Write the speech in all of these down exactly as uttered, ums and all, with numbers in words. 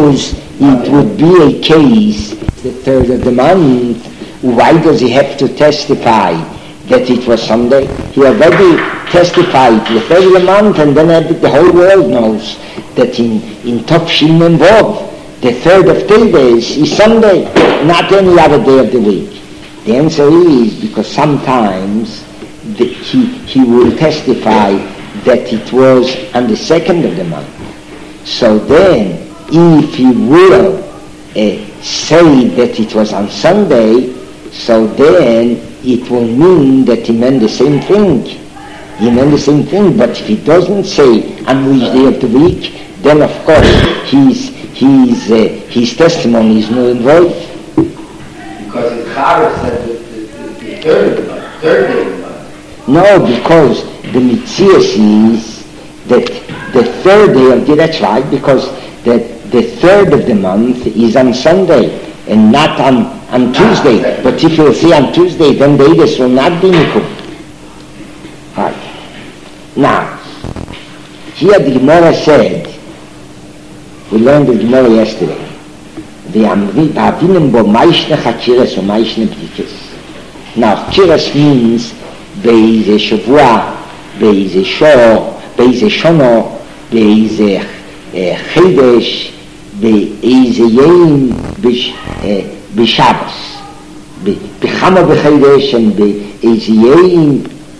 suppose it would be a case, the third of the month, why does he have to testify that it was Sunday? He already testified the third of the month, and then the whole world knows that in, in Tov Shin Mem Vov, the third of Teves is Sunday, not any other day of the week. The answer is because sometimes the, he, he will testify that it was on the second of the month. So then, if he will uh, say that it was on Sunday, so then it will mean that he meant the same thing. He meant the same thing, but if he doesn't say on which day of the week, then of course his, his, uh, his testimony is null and void. Because in Charev said the, the, the third of the month, third day of the month. No, because the Mitzias is that the third day of the, that's right, because the, the third of the month is on Sunday and not on, on Tuesday. But if you say on Tuesday, then the Eidos will not be Nikum. Right. Now, here the Gemara said, we learned the Gemara yesterday, now, Chiras means באיזה שבוע, באיזה שור, באיזה שונו, באיזה חידש, באיזה יום בשבס. בכמה בחידש, באיזה יום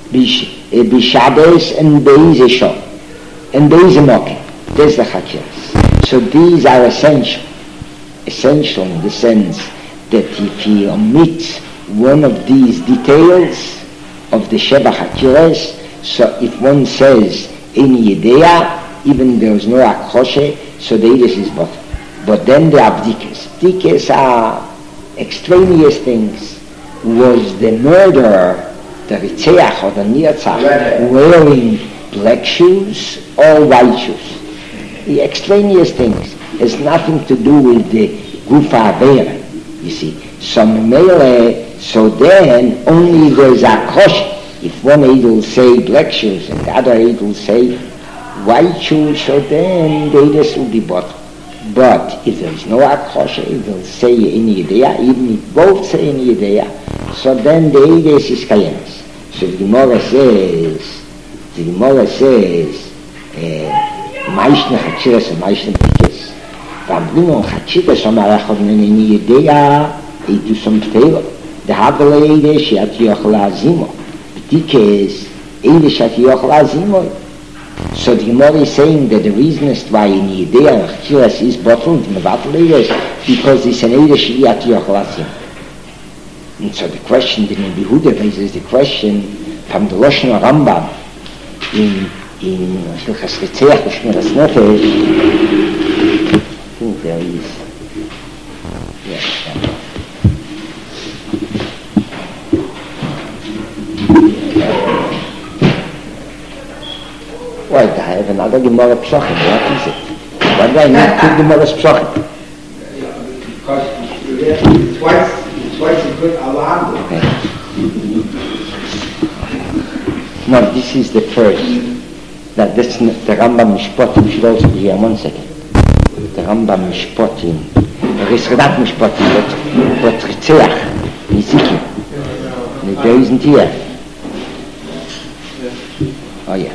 בשבס, ובאיזה שור, ובאיזה מוקר. That's the Chakiras. So these are essential. Essential in the sense that if he omits one of these details of the Sheba Chakiras, so if one says any Yedea, even there is no Akhoshe, so the Eidos is both. But then there are Bdikas. Bdikas are extraneous things. Was the murderer, the Ritzeach or the Nirtzach, wearing black shoes or white shoes? The extraneous things has nothing to do with the Gufa Avera, you see. So Mele, so then only there's a Kosh. If one aid will say black shoes and the other aid will say white shoes, so then the Eidos will be bought. But if there is no Akosha, it will say any idea, even if both say any idea, so then the Eidos is Kayemis. So the Gemara says, the Gemara says, Maishne Chakiras and Maishne Bdikas. V'amrinu Chakiras Omar Echad Min any idea, Eidu Som Pteiro. The Havale Eidos Shat Yochel Azimo. Bdikas Eidos Shat Yochel Azimo. So the Gemara is saying that the reason is why in Yedea and Chakiras is bottled in the battle Eidos because it's an Eidos Shat Yochel Azimo. And so the question, the Nebihuda raises the question from the Lashon Rambam in in Hilchas Ritzeach U'Shmiras Nefesh. I think there is. Yes. Wait, I have another Gemara Psochim. What is it? Why do I need two Gemaras Psochim? Because twice, twice you put Allah. Okay. No, this is the first. That this, the Rambam Mishpotim should also be here. One second. The Rambam Mishpotim. There is Radat Mishpotim, but, but Ritzeach, Nizikim. There isn't here. Oh yeah.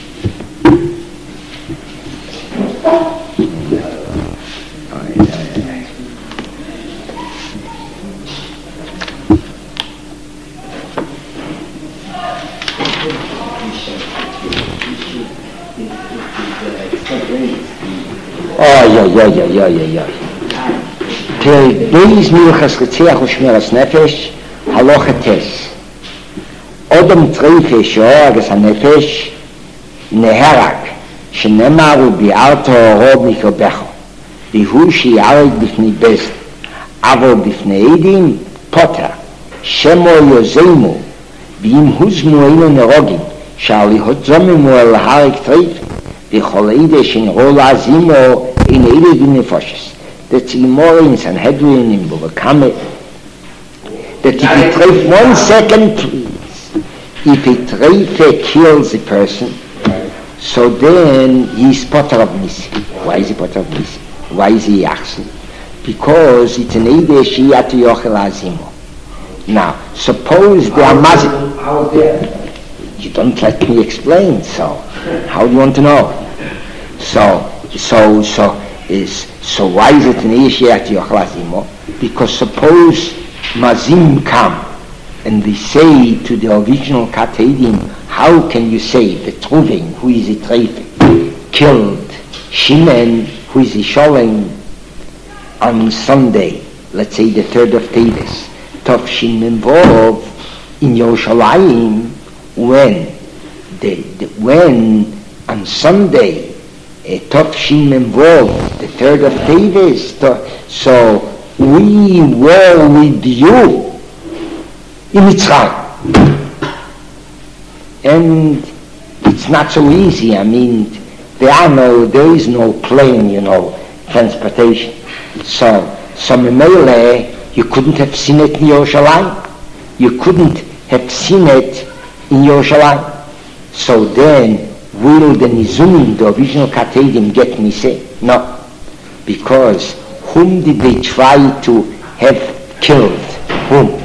Oh, yeah, yeah, yeah, yeah, yeah, yeah. Till Beis Milchas Ritzeach U'Shmiras Nefesh, Halacha Tes. Odom Treife She'oragas HaNefesh, Neherag, Shenemar U'Bi'arto Orob Mikobecho, Bihu She'yareg Bifnei Bezdin, Avo Bifnei Eidim, Poter, Shemo Yozeimu, B'im Huzmu Eino Nerogim, Sha'ali Hotzomimu El Harek Treife, B'chol Eidos She'nirol Azimo in Eidos B'nefoshes. That's the Gemara in Sanhedrin, in Bava Kama, that if a treif, one second please, if a treif kills a person, so then he is potter of Nisi. Why is he potter of Nisi? Why is he Yachzel? Because it's an Eideh Shiyat Yochel Azimo. Now, suppose there are Mazim. How is that? You don't let me explain, so how do you want to know? So, so, so, is, so why is it an Eideh Shiyat Yochel Azimo? Because suppose Mazim come and they say to the original Katedim, how can you say the Truvin, who is a Trefe, killed Shimon, who is a Sholem, on Sunday, let's say the third of Teves, Tov Shimon Vov, in Yerushalayim, when, the, the, when on Sunday, uh, Tov Shimon Vov, the third of Teves, to, so we were with you in Mitzrayim. And it's not so easy. I mean, there are no, there is no plane, you know, transportation. So, so Memele, you couldn't have seen it in Yerushalayim. You couldn't have seen it in Yerushalayim. So then, will the Nizumim, the original Katedim, get me say? No. Because whom did they try to have killed? Whom?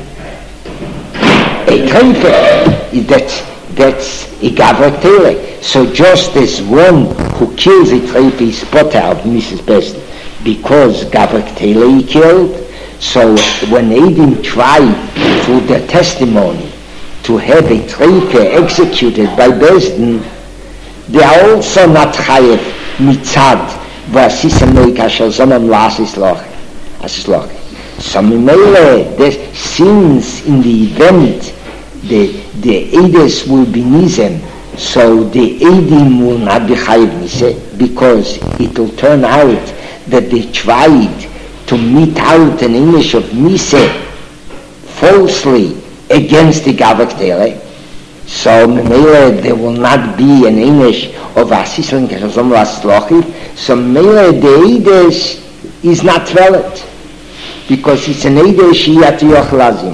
A Trefe. That's, that's a Gavrak Tele. So just as one who kills a Trefe is potter of Missus Best, because Gavrak Tele he killed, so when Eidim try through their testimony to have a Trefe executed by Besdin, they are also not chayev mitzad v'asisem kasher zonan la'asis loch, asis loch. So Mimele, since in the event the the Eides will be nizem, so the Eidim will not be chayev nise, because it will turn out that they tried to mete out an English of Mise falsely against the Gavrak Tele. So Mele, there will not be an English of Asislan Kashazom Laslochiv. So Mele, the Eides is not valid, because it's an Eides Shiyat Yochlazim.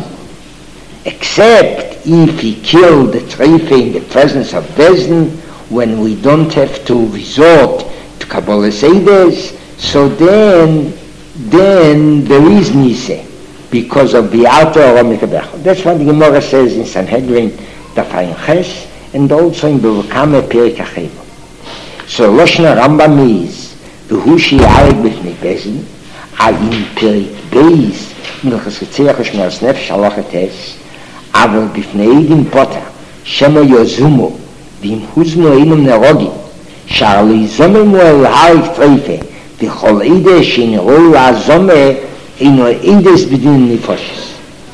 Except if he killed the Trefe in the presence of Bezdin, when we don't have to resort to Kabbalah's Eides, so then, then there is Nise, because of the outer Oromikabecho. That's what the Gemara says in Sanhedrin, Dafayin Ches, and also in Bavukame Perik Acheva. So Roshna Rambam is, V'hu Shi'arek B'fnei Bezdin, A'im Perik Beis, Milchas Ritziach Shmeras Nefesh Halachet Es, אבל בפני עדים פוטר, שמו יוזומו, ואם הוזמו אינם נרוגים, שער ליזוממו אל הריק טריפה, וכל עדה שנראו לעזומה, אינו עדס בדין נפושס.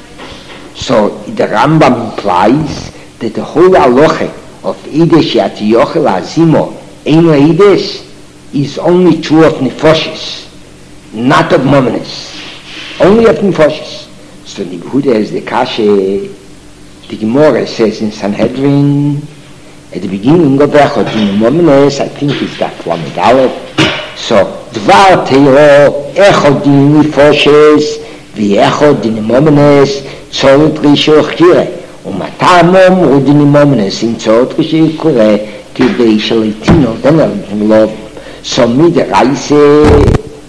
So the Rambam implies that the whole halacha of עדה שאת יוכל לעזימו, אינו עדס, is only true of nefoshes, not of mominus, only of nefoshes. So the Yehuda is the kashe. The Gemara says in Sanhedrin, at the beginning of Echad in Momenes, I think it's got one medallet. So, Dvar Teiro, Echad in Nefoshes, V'Echad in Momenes, Tzorot Risho Chire, Umatamom Ud in Momenes, in Tzorot Risho Chire, Kidei Shalitino, then love. So, Mid Reise,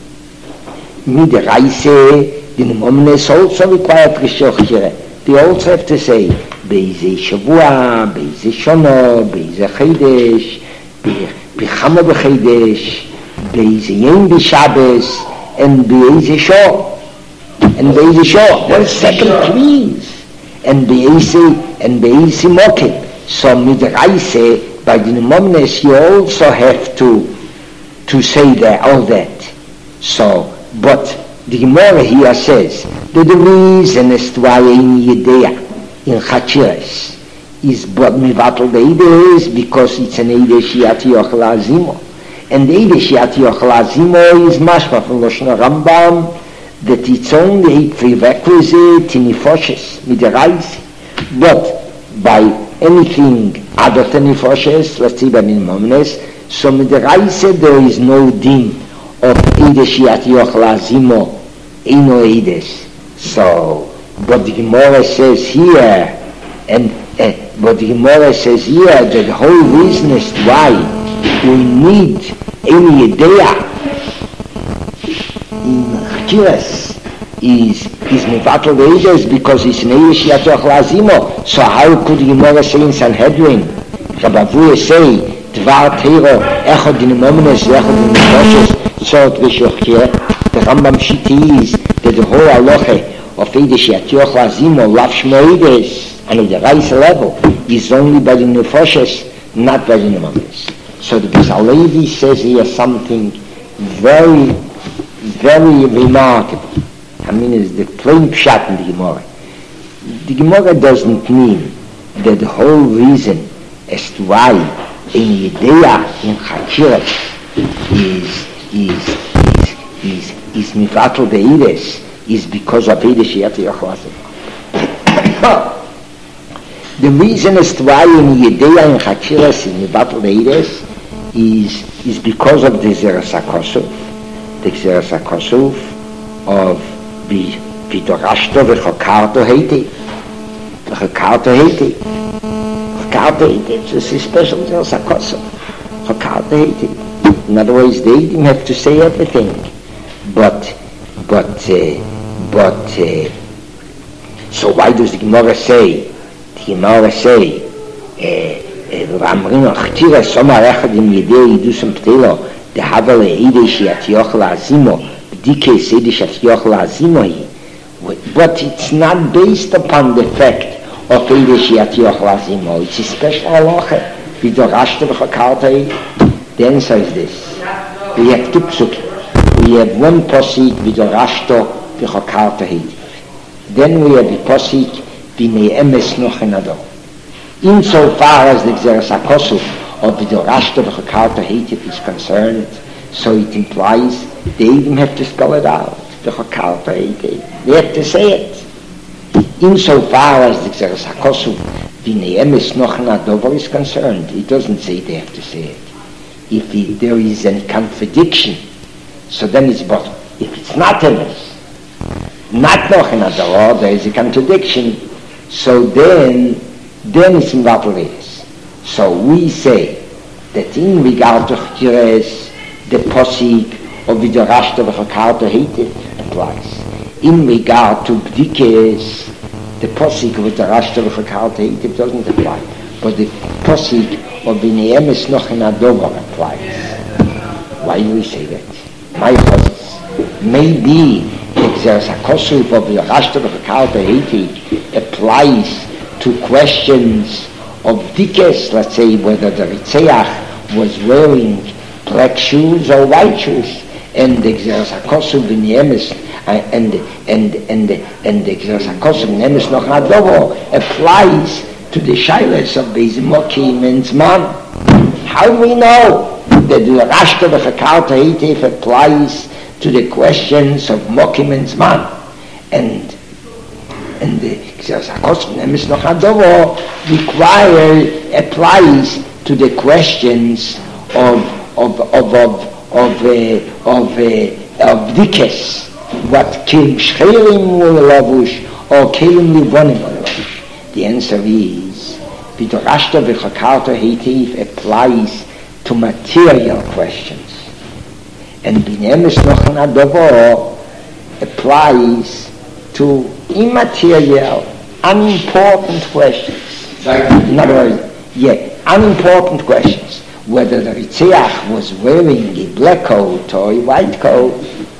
Mid Reise, in Momenes also required Risho Chire. They also have to say, Beize Shavua, Beize Shono, Beize Chedesh, Bichama B'Chedesh, Beize Yom B'Shabbos, and Beize Shor. And Beize Shor, what is second please? And Beize, and Beize Mokim. So Midraise, by the Nemomnes, you also have to, to say that, all that. So, but the Gemara here says that the reason as to why in Yedea, in Chachiras, is but Mivatal the Eide is because it's an Eide Shiat Yochel Azimo. And the Eide Shiat Yochel Azimo is mashma from Lashon Rambam that it's only a prerequisite in Nefoshes, Midraise. But by anything other than Nefoshes, let's say by Minimomnes, so Midraise there is no din of Eide Shiat Yochel Azimo, Eino Eides. So, but the Gemara says here, and uh, but the Gemara says here that the whole reason is why we need any idea Chakiras is is Mevatel Eidos because it's Neish Yatoch Lazimo. So how could the Gemara say in Sanhedrin? Rabbavuya say, Dvar Teiro, Echad in Mominus, Echad in Moshes, Sort Vishochir. The Rambam Shiti is that the whole halacha of Eidos Yatoch Lazimo, Lav Shmoides, and at the right level, is only by the Nefoshes, not by the Mominus. So the Bezalevi says here something very, very remarkable. I mean, it's the plain pshat in the Gemara. The Gemara doesn't mean that the whole reason as to why in Yedea in Chakira is is is is is Mivatel Be'ides is because of Eidos Yatoch Lazimo. The reason as to why in Yedea in Chakira is Mivatel Be'ides is is because of the Zeres HaKosov, the Zeres HaKosov of Vidorashto v'chokarto heiti. V'chokarto heiti. Chokarto heiti, it's a special Zeres HaKosov. Chokarto heiti. In other words, they didn't have to say everything. But, but, uh, but, uh, so why does the Gemara say, the Gemara say, uh, ואמרים אכתירה סומר אחד עם ידי ידוסם פתילו דהבה לאידי שיתיוך לעזימו בדיקס אידי שיתיוך לעזימו היא but it's not based upon the fact of אידי שיתיוך לעזימו it's a special halacha ודורשת וחקרת the answer is this we have two psukim we have one posik ודורשת וחקרת then we have a posik בני אמס נוחן אדו insofar as the Zeres HaKosov of the Rashta v'Chakarta Heitif is concerned, so it implies they even have to spell it out. The Chakarta Heitif, they have to say it. Insofar as the Zeres HaKosov v'Ne'emes Nochen Adover is concerned, it doesn't say they have to say it. If it, there is any contradiction, so then it's bottom. If it's not Emes, not Nochen Adover, there is a contradiction, so then then it's in Vatelis. So we say that in regard to Chires, the posik of Vidorashta v'Chakarta Heitif applies. In regard to Bdikes, the posik of Vidorashta v'Chakarta Heitif doesn't apply. But the posik of B'ne'emes Nochen Adover applies. Why do we say that? My causes. Maybe the Zeres HaKosov of Vidorashta v'Chakarta Heitif applies to questions of dikes, let's say whether the Ritzeach was wearing black shoes or white shoes, and the Zeres HaKosov v'Ne'emes and and and and the Zeres HaKosov v'Ne'emes Nochen Adover applies to the shilas of Bezimokim and Zman. How do we know that the Rashta v'Chakarta Heitif applies to the questions of Mokim and Zman? And and the Zeres HaKosov v'Ne'emes Nochen Adover require applies to the questions of of of of of uh, of uh, of dikes, what kelim shcherim will lavush or kelim livonim will lavush. The answer is Vidorashta v'Chakarta Heitif applies to material questions, and B'ne'emes Nochen Adover applies to immaterial, unimportant questions. In other words, yeah, unimportant questions. Whether the Ritzeach was wearing a black coat or a white coat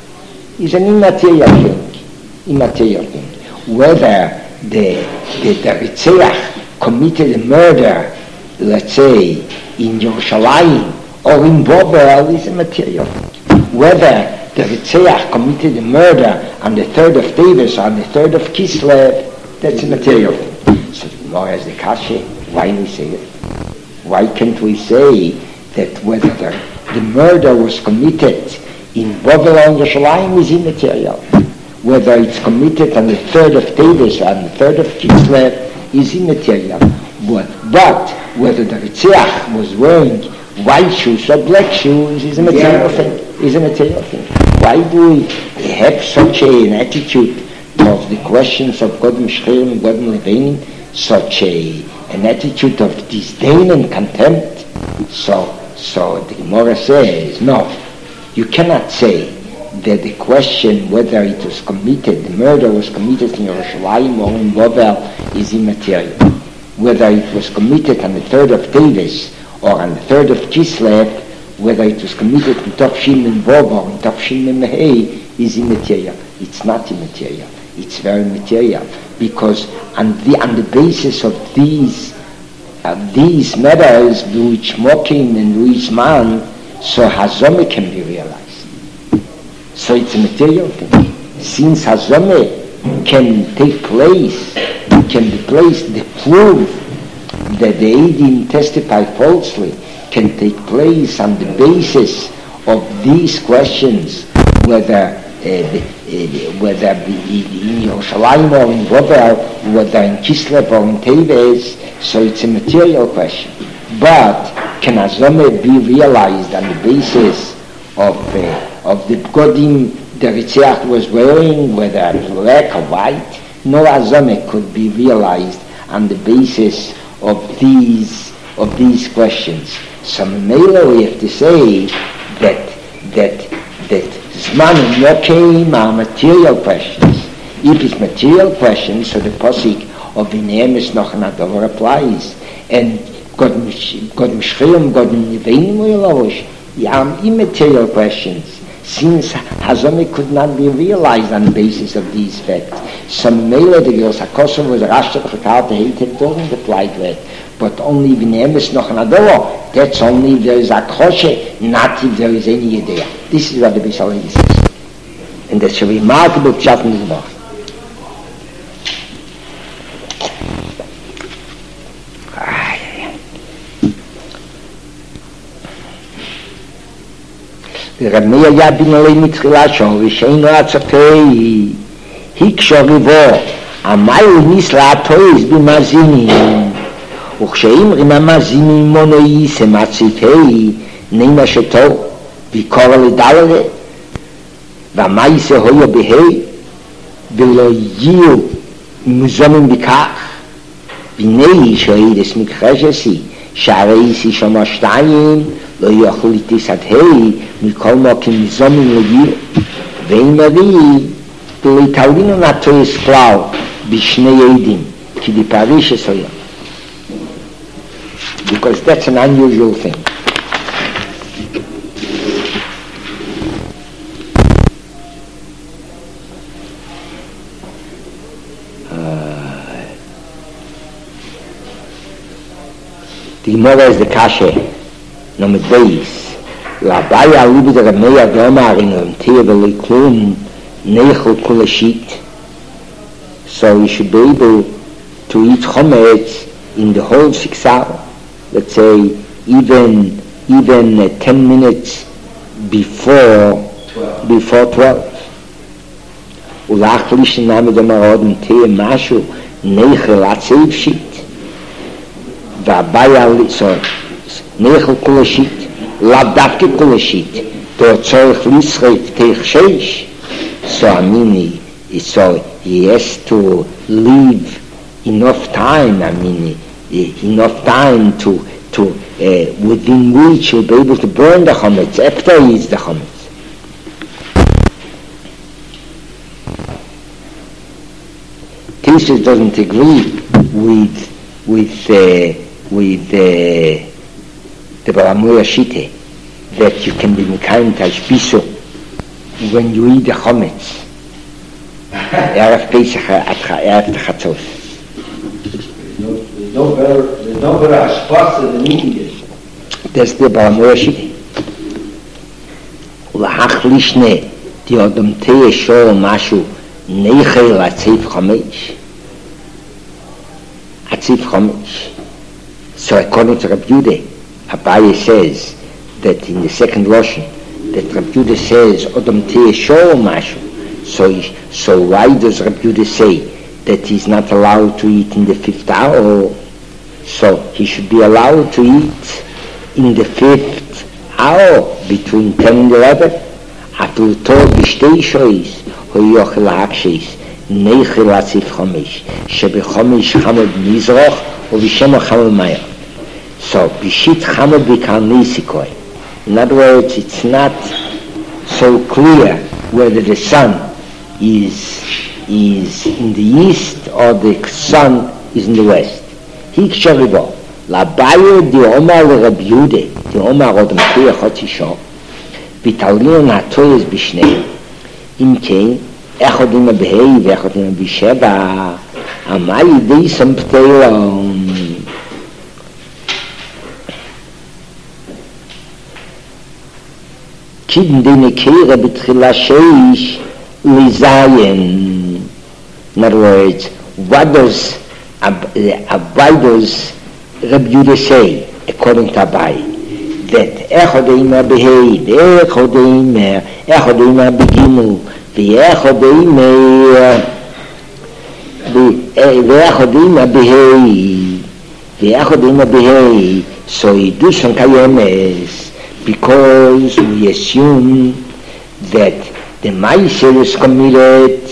is an immaterial thing. Immaterial thing. Whether the, the, the Ritzeach committed a murder, let's say, in Yerushalayim or in Babel is a material thing. Whether the Ritzeach committed a murder on the third of Teves or on the third of Kislev, that's a material thing. So the Gemara has the kasha, why do we say it? Why can't we say that whether the, the murder was committed in Babylon or Yerushalayim is immaterial? Whether it's committed on the third of Teves or on the third of Kislev is immaterial. But, but whether the Ritzeach was wearing white shoes or black shoes is a material yeah. thing. Is a material thing. Why do we have such a, an attitude towards the questions of Godem Shcherim and Godem Levenim, such a an attitude of disdain and contempt? So, so the Gemara says, no, you cannot say that the question whether it was committed, the murder was committed in Yerushalayim or in Bovel is immaterial. Whether it was committed on the third of Teves or on the third of Kislev, whether it was committed in Tafshin and Bovel or in Tafshin and Mehei is immaterial. It's not immaterial. It's very material because on the on the basis of these uh, these matters, which Mokim and which man, so Hazome can be realized. So it's a material thing. Since Hazome can take place, can be placed, the proof that the Eidim testify falsely can take place on the basis of these questions, whether uh, the, uh, whether in Yerushalayim or in Bovel, whether in Kislev or in Teves, so it's a material question. But can Hazome be realized on the basis of uh, of the Bgodim the Ritziach was wearing, whether black or white? No Hazome could be realized on the basis of these of these questions. So Mela we have to say that that that Zman and Mokim are material questions. If it's material questions, so the posik of Vineim is noch not over applies. And God Mishchayim, God Nivein Moilosh, are immaterial questions. Since Hazome could not be realized on the basis of these facts. Some Mela, the Giros HaKosov was Rashta Chakal, the hated doesn't apply to it. But only if Vineim is noch not over, that's only if there is a Koshe, not if there is any idea. This is what the Bishalei says. And that's a remarkable pshat in this book. רב מאיר היה בן עלי מתחילה שור ושאינו הצפי הקשור ריבו עמי וניס לעטויס במאזינים וכשאמרים המאזינים מונויסם הצפי נאמר שתו ויקור לדללה ועמי זה הויה בהי ולא יהיו מוזמים בכך בני שאידס מקחשסי שערי סי שמה שתיים לא יוכל לתיסת היי מכל מוקים זומים לגיר ואין מרי ולהתעלינו נטויס כלל בשני עדים כי דיפריש אסויה because that's an unusual thing. Uh, the Gemara is the kasha number base. L'abaya libi the Rameya Gomar in Ramtir v'liklum neichel kulashit. So you should be able to eat chometz in the whole six hours. Let's say even even uh, ten minutes before twelve. before twelve. Ulachlish name the marodin teh mashu neichel atzev shit. L'abaya li so neichel kulashit. לאו דווקא כל השיט, דו צורך לשחק תחשש. So I mean, so he has to leave enough time, I mean, enough time to, to uh, within which he'll be able to burn the chametz after he eats the chametz. Tesis doesn't agree with, with, uh, with, uh, the Balamuya Shite, that you can be Mekayim Tashbiso when you eat the Chometz. Erev Pesach Erev Chatzos. There's no better, there's no better Ashpasa than eating it. That's the Balamuya Shite. Ulahach Lishne, the Odom Teye Shor Mashu, Neichel Atziv Chometz. Atziv Chometz. So according to Rabbi Yudeh, Abaye says that in the second Lashon, that Rabbi Yudah says, Odom teh shor mashu. So, so why does Rabbi Yudah say that he's not allowed to eat in the fifth hour? So he should be allowed to eat in the fifth hour, between ten and eleven. Atul tov b'shtei shois, hoyochel ha'aksheis, neichel atzif chomesh, shebechomesh chamod mizroch, uvishema chamod mayah. So, bishit chamod b'kal nisikoi. In other words, it's not, so clear whether the sun is is in the east or the sun is in the west. Hiksharibo, Labaye di Omar Rabbi Yehuda, di Omar Odom Kriya Chotzisho, Vitalion HaToyes B'Shnei, Im Kein, Echod Ima Behei ve'Echod Ima B'Sheva, Amai Yidei Sampteilon. Kiden Dene Keira B'Tchila Sheish Lizayen. In other words, what does Abai does Rabbi Yehuda say, according to Abai? That Echod Ima Behei, Echod Ima, Echod Ima Begimu, Ve'echod Ima, Ve'echod Ima Behei, Ve'echod Ima Behei, so Yidushon Kayemes, because we assume that the Maaseh was committed.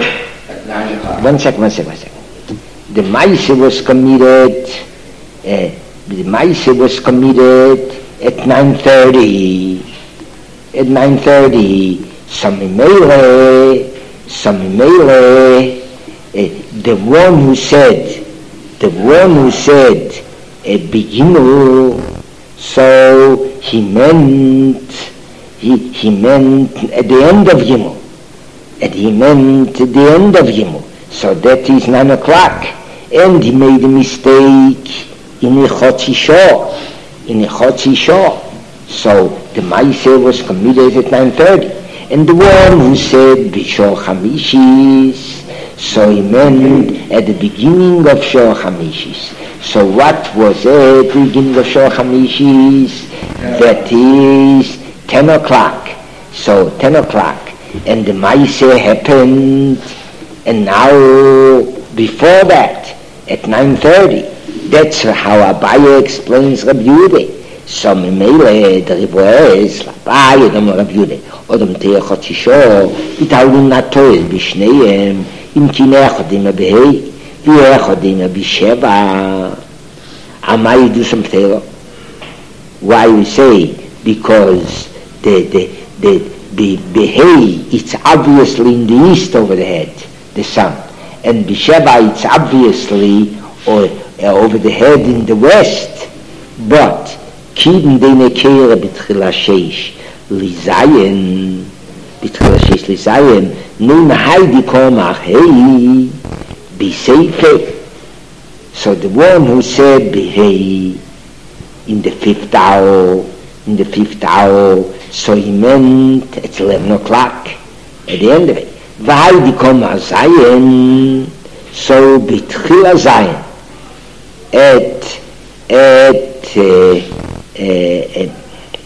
One second, one second, one second. The Maaseh was committed. Uh, the Maaseh was committed at nine thirty. At nine thirty, some Meile, some Meile. Uh, the one who said, the one who said, at Beginu. So he meant, he, he meant at the end of Yimul. And he meant at the end of Yimul. So that is nine o'clock. And he made a mistake in a Chotzisho. In a Chotzisho. So the Maaseh was committed at nine thirty. And the one who said B'Shor Chamishis, so he meant at the beginning of Shor Chamishis. So what was at the beginning of Shor Chamishis? That is ten o'clock. So ten o'clock. And the Maaseh happened. And now, before that, at nine thirty, that's how Abaye explains Rabbi Yehuda. So Mimele, the Riboez, Abaye, the Rabbi Yehuda, Odom Te'eh Chotzisho, Vitalin HaToyes B'Shneihem, Im Kin Echod Ima Behei, Ve'echod Ima B'Sheva. Amai do some Te'eh. Why we say? Because the the the the Behei, it's obviously in the east over the head, the sun, and B'Sheva, it's obviously or, uh, over the head in the west. But Kiden Dene Keira B'Tchila Sheish Lizayen, B'Tchila Sheish Lizayen, Nun Haidi Komach Hei B'Seife. So the one who said Behei in the fifth hour, in the fifth hour, so he meant it's eleven o'clock at the end of it. V'Haidi Komach Zayen, so B'Tchila Zayen, at, at, uh, uh, at,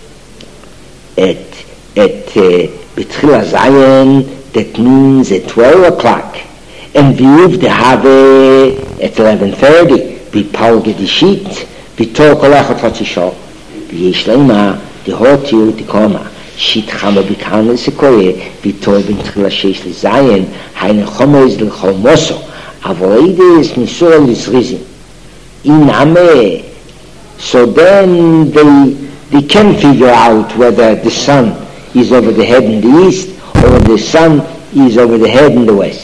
at, at uh, B'Tchila Zayen, that means at twelve o'clock. And V'Yuv Dehave at eleven thirty, V'Pal Gedishit, V'Tor Kolechot Chotzisho, V'Yesh Leima, V'Hotiu T'Koma, Shit Chama B'Kana Sekoye, V'Tor B'Tchila Sheish L'Zayen, Haine Chomoz L'Chol Moso, Avoides Nisur L'Zrizim, In Ame. So then they, they can figure out whether the sun is over the head in the east or the sun is over the head in the west.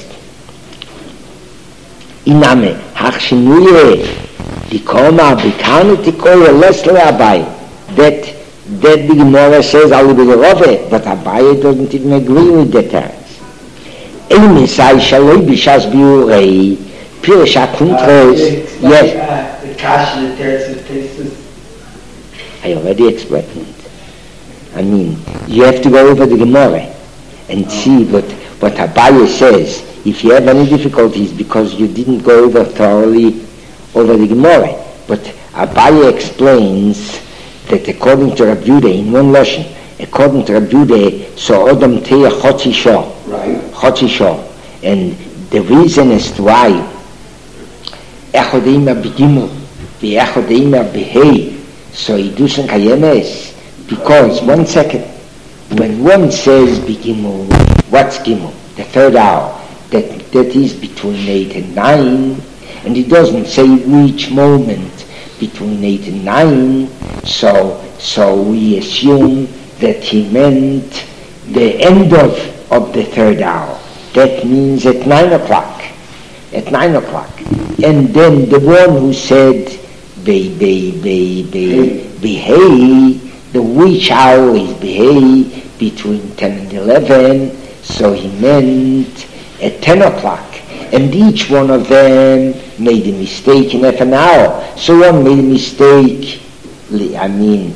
Iname, Hachshinuye, Dikoma, Bikane, Tikoya, Leslie Abai. That, that the Gemara says, I will be the Rove, but Abai doesn't even agree with the terms. Elimesai Shaloi Bishas Biurei, Pirsha Kuntres, yes. The Kash and the Teretz places. I already explained it. I mean, you have to go over the Gemara and see what, what Abai says. If you have any difficulties because you didn't go over thoroughly over the Gemara. But Abai explains that according to Rabbi Yehuda, in one lesson, according to Rabbi Yehuda, so Odom Te'eh Chotzisho. Right. Chotzisho. And the reason as to why Echod Ima B'Gimel, Ve'echod Ima B'Hei, so Yidushon Kayemes, because, one second, when one says B'Gimel, what's Gimel? The third hour. That, that is between eight and nine, and it doesn't say which moment between eight and nine, so so we assume that he meant the end of, of the third hour. That means at nine o'clock. At nine o'clock. And then the one who said, be, be, be, be, behei, the which hour is behei, between ten and eleven, so he meant at ten o'clock. And each one of them made a mistake in half an hour. So one made a mistake, I mean,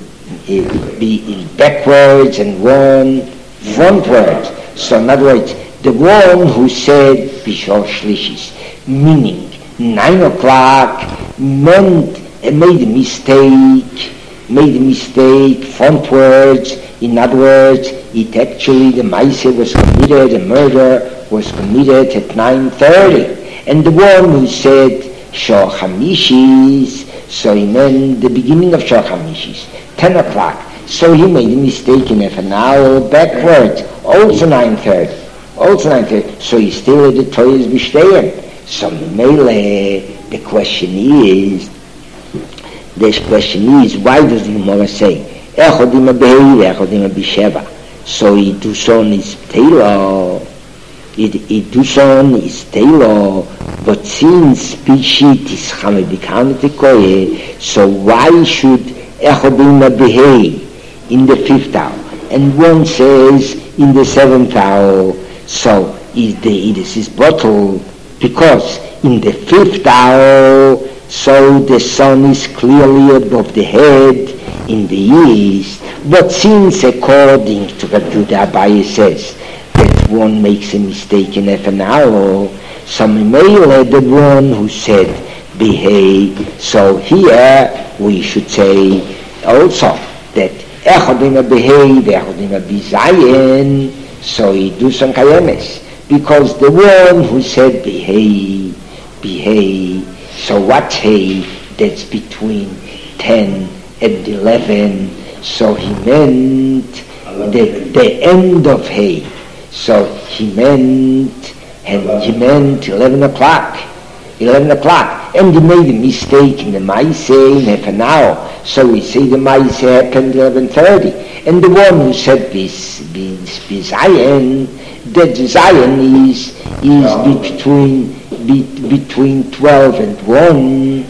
be backwards and one frontwards. So in other words, the one who said Bishor Shlishis, meaning nine o'clock, meant uh, made a mistake, made a mistake frontwards. In other words, it actually, the Maise was committed, the murder was committed at nine thirty. And the one who said Shor Hamishis, so he meant the beginning of Shor Hamishis, ten o'clock. So he made a mistake in half an hour backwards, also nine thirty. Also nine thirty. So he still at the Torah's B'Shteyen. So Mele, the question is, the question is, why does the Gemara say, Echodim Abehei, Echodim Abisheva? So Iduson is Taylor, Iduson is Taylor, but since Pishit is Chamebikanetekoye, so why should Echodim Abehei in the fifth hour? And one says in the seventh hour, so is the this is bottle, because in the fifth hour, so the sun is clearly above the head in the east. But since according to what Judah Abaye says, that one makes a mistake in half an hour, so Mimele, the one who said behave, so here we should say also that Echodim behave, Echodim bizayin, so he do some kayemes, because the one who said behave, behave, so what hey, that's between ten and eleven, so he meant the, the end of hay, so he meant, and he meant eleven o'clock, eleven o'clock, and he made a mistake in the Maise in half an hour, so we say the Maise happened eleven thirty, and the one who said this, this, this Zion, that Zion is, is between, be, between twelve and one,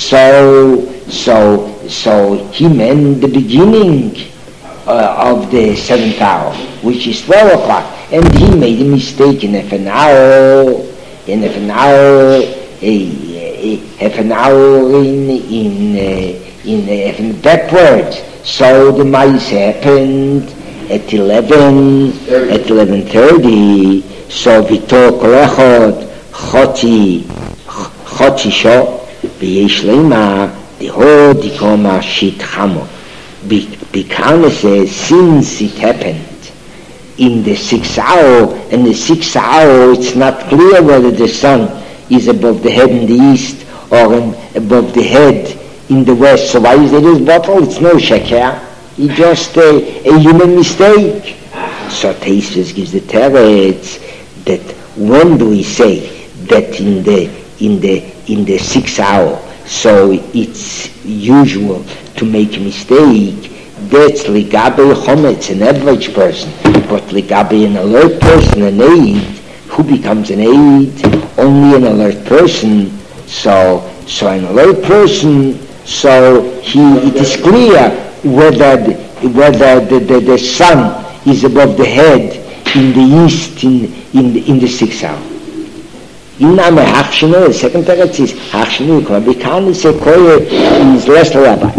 so, so, so he meant the beginning uh, of the seventh hour, which is twelve o'clock, and he made a mistake in half an hour, in half an hour, a, a, half an hour in, in, uh, in, uh, in backwards, so the mice happened at eleven, at eleven thirty, so Vitor Kolechot, Choti, Choti Sho, V'yesh Leima, the whole Dikoma Shit Chamo. Bikane says, since it happened in the sixth hour, and the sixth hour, it's not clear whether the sun is above the head in the east or in, above the head in the west. So why is there this bottle? It's no sheker. It's just a, a human mistake. So Teisves gives the teretz that when do we say that in the in the in the sixth hour, so it's usual to make a mistake. That's ligabe chometz, an average person, but ligabe an alert person, an aid, who becomes an aid? Only an alert person. So so an alert person. So he it is clear whether the, whether the, the, the sun is above the head in the east in in the, in the sixth hour. In Name Hachshinu, the second teretz is Hachshinu. Bikane Sekoye is less rabbi.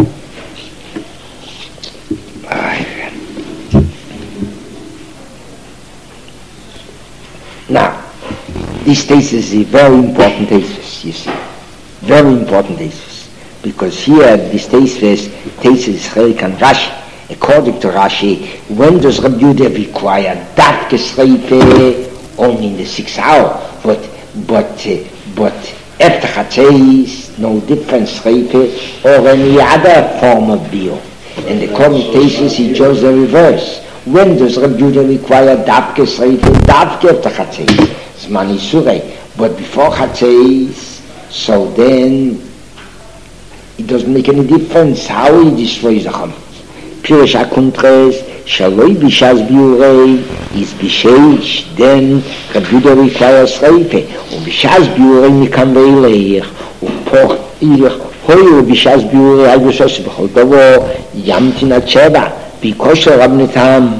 Now, this thesis is a very important thesis. You see, very important thesis. Because here, this thesis, thesis is Chelik and Rashi. According to Rashi, when does Rabbi Yehuda require that Gesreife? Only in the sixth hour. But, but, uh, but after Chatzais, no different Schreife or any other form of bio. And the common thesis is just the reverse. When does Rabbi Yehuda require that Gesreife? Davke after Chatzais. Zman Isurei. But before Chatzais, so then it doesn't make any difference how he destroys the chametz. Pirish HaKuntres, Shaloi bishas biurei is bishesh, then Rabbi Yehuda requires Sreife. Und bishas biurei mikan veilech, upoch ich hoyu bishas biurei al bishos b'chol davo yamtin ad sheva, bikosher Rab Netam.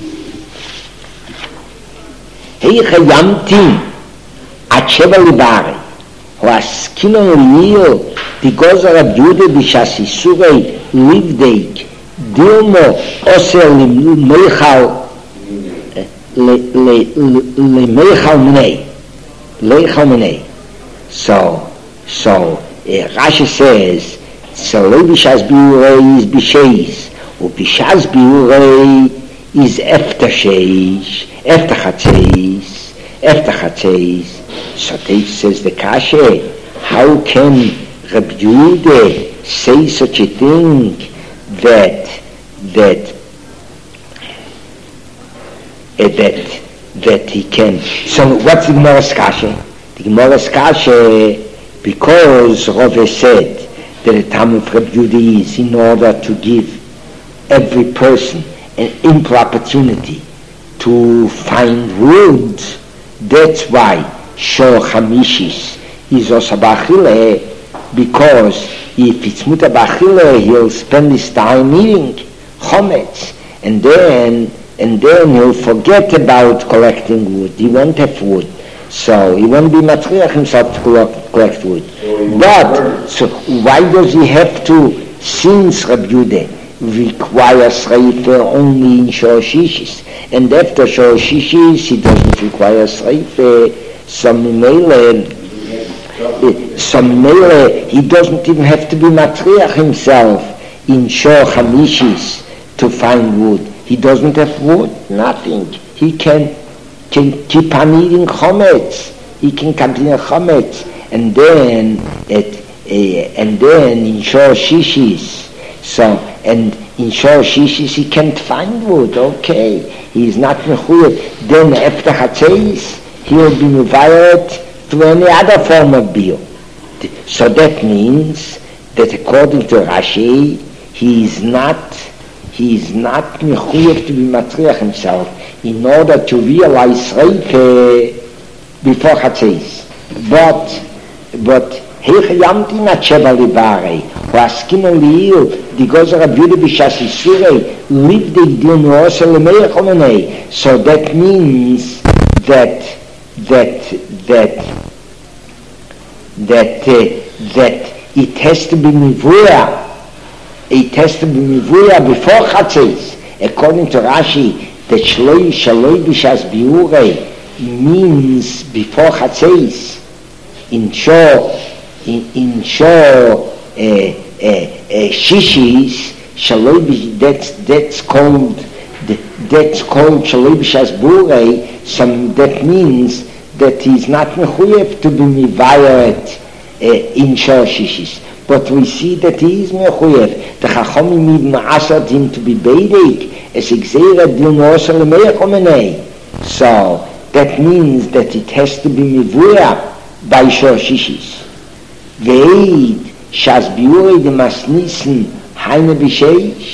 Heicha yamtin ad sheva libarei, ho askinon liyo, di gozer Rabbi Yehuda bishas isurei livdeik, Dilmo osel lemeichal lemeichal minei lemeichal minei. So, so uh, Rashi says, so bishas biurei is bisheis, u bishas biurei is after sheish, after chatzeis, after chatzeis. So Tev says the Kashe, how can Rabbi Yehuda say such a thing? that that uh, that that he can. So what's the Gemara's Kasha? The Gemara's Kasha, because Rove said that the time of Rabbi Yehuda is in order to give every person an ample opportunity to find wood. That's why Shor Hamishis is also Bachile, because if it's muta bachile, he'll spend his time eating chometz, and then and then he'll forget about collecting wood. He won't have wood, so he won't be matriach himself to collect wood. But so why does he have to? Since Rabbi Yehuda requires Sreife only in Shor Shishis, and after Shor Shishis he doesn't require Sreife. So Mimele. So Mele, he doesn't even have to be matriach himself in Shor Hamishis to find wood. He doesn't have wood, nothing. He can, can keep on eating chometz. He can continue chometz, and then it, uh, and then in Shor Shishis. So and in Shor Shishis he can't find wood. Okay, he is not mechuyet. Then after Chatzeis he will be mevaret to any other form of bio. So that means that according to Rashi, he is not, he is not mechuyev to be matriach himself in order to realize Reike before Chatzeis. But, but, Heich yamtin at sheva libarei, ho askino liil, di gozer Rabbi Yehuda b'shas isurei, livdei din rosa lemeich omenei. So that means that, that, that, that uh, that it has to be mivuya, it has to be mivuya before Chatzeis. According to Rashi, that shloi shaloi b'shas biurei means before Chatzeis. In Shor, in, in Shor uh, uh, uh, Shishis, shaloi that's that's called that's called shaloi b'shas biurei. So that means that he is not mechuyev to be mivayaret uh, in Shor Shishis. But we see that he is mechuyev. The Chachomim even asked him to be beidig, as exera din rosa lemeich omenei. So that means that it has to be mivuya by Shor Shishis. Ve'id shas biurei de masnissen heine b'sheish.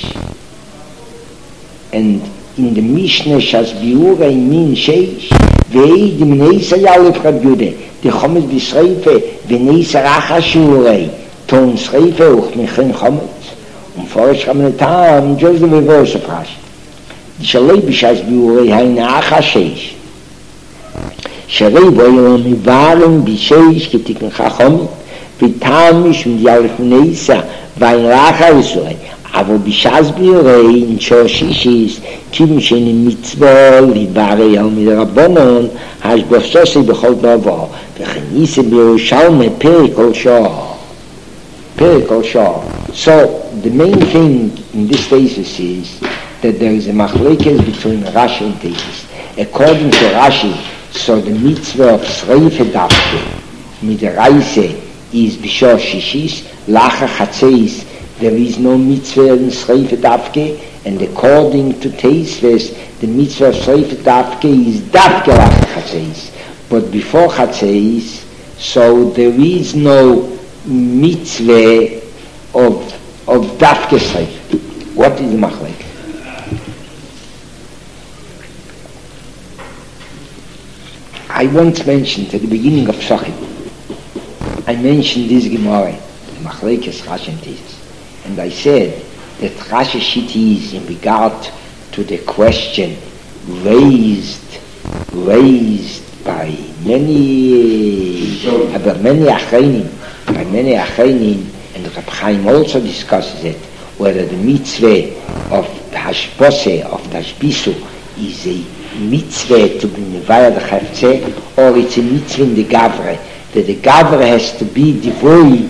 And in the Mishnah shas biurei min sheish. Ve'id mneisa yalef Rabbi Yehuda. Die chometz b'sreife v'neisa racha shurei. Ton sreife uch mechen chometz. Und vorher Rab Netam, just the reverse of Rashi. Shalei b'shas biurei heine acha sheish. Shalei boyom mivalem b'sheish ketiken chachomit. V'tam mishum yalef mneisa v'ain racha yisrei. אבל בשעס ביורei in Shor Shishis kim sheni mitzvah libarei al midrabanon hashbososei b'chol davar v'chenise b'Yerushalmi perek kol shor perek kol shor. So the main thing in this thesis is that there is a machlekes between Rashi and Tesis. According to Rashi, so the mitzvah of Sreife Dafke midraise is b'Shor Shishis lacha Chatzeis. There is no mitzvah in Sreife Dafke, and according to Teisves, the mitzvah of Sreife Dafke is Dafke Lach Chatzeis. But before Chatzeis, so there is no mitzvah of of Dafke Sreife. What is the machlek? I once mentioned at the beginning of Psachim, I mentioned this Gemara, the Machlekes Rashi and Teisus, and I said that Rashi Shita is in regard to the question raised, raised by many, by many Achreinim, by many Achreinim, and Reb Chaim also discusses it, whether the mitzvah of the Hashbose, of the Hashbisu, is a mitzvah to be Nevaya the Chavtzeh, or it's a mitzvah in the Gavre, that the Gavre has to be devoid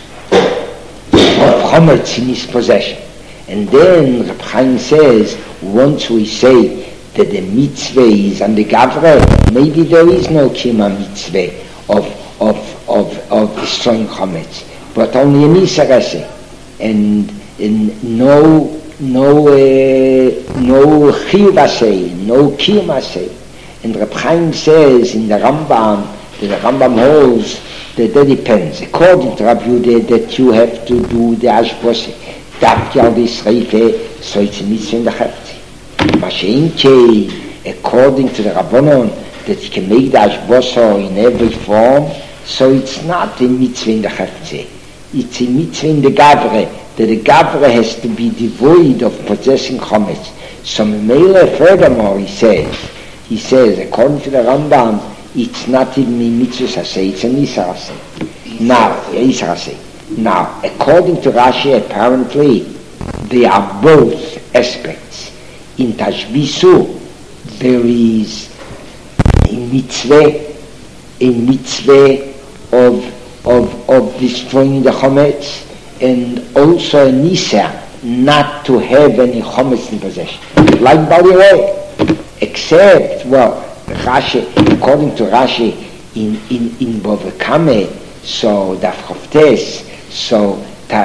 of Chometz in his possession. And then Reb Chaim says, once we say that the mitzvah is on the Gavre, maybe there is no Kima mitzvah of, of, of, of destroying Chometz, but only a Nisarese, and, and no no uh, no chiyuvasei, no kiyumasei. And Reb Chaim says in the Rambam, that the Rambam holds that that depends. According to Rabbi Yehuda, that you have to do the Ashbose, Dafki al Yisreife, so it's a mitzvah in the Chavtzi. Masha'inke, according to the Rabbanon, that you can make the Ashbose in every form, so it's not a mitzvah in the Chavtzi. It's a mitzvah in the Gavre, that the Gavre has to be devoid of possessing Chometz. So Mele, furthermore, he says, he says, according to the Rambam, it's not even a mitzvah saseh, it's an isar aseh. Now, isar aseh. Now, according to Rashi, apparently, they are both aspects. In Tashbisu, there is a mitzvah, a mitzvah of, of, of destroying the Chometz, and also a nisa not to have any chometz in possession, like Baliroi, except, well, Rashi, according to Rashi, in in in Bovekame, so Daf Choftes, so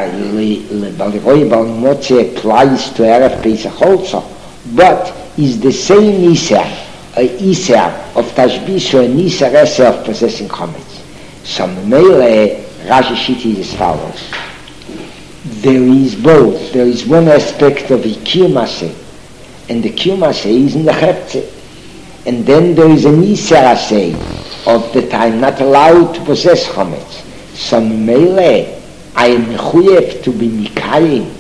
Baliroi Balimotze applies to Erev Pesach also, but is the same nisa, a isa of Tashbisu, a nisa resa of possessing chometz. So Mele Rashi Shita is as follows. There is both. There is one aspect of the kiyumase, and the kiyumase is in the Chavtze. And then there is a nisarase of the time not allowed to possess Chometz. So mele, I am mechuyev to be mikayim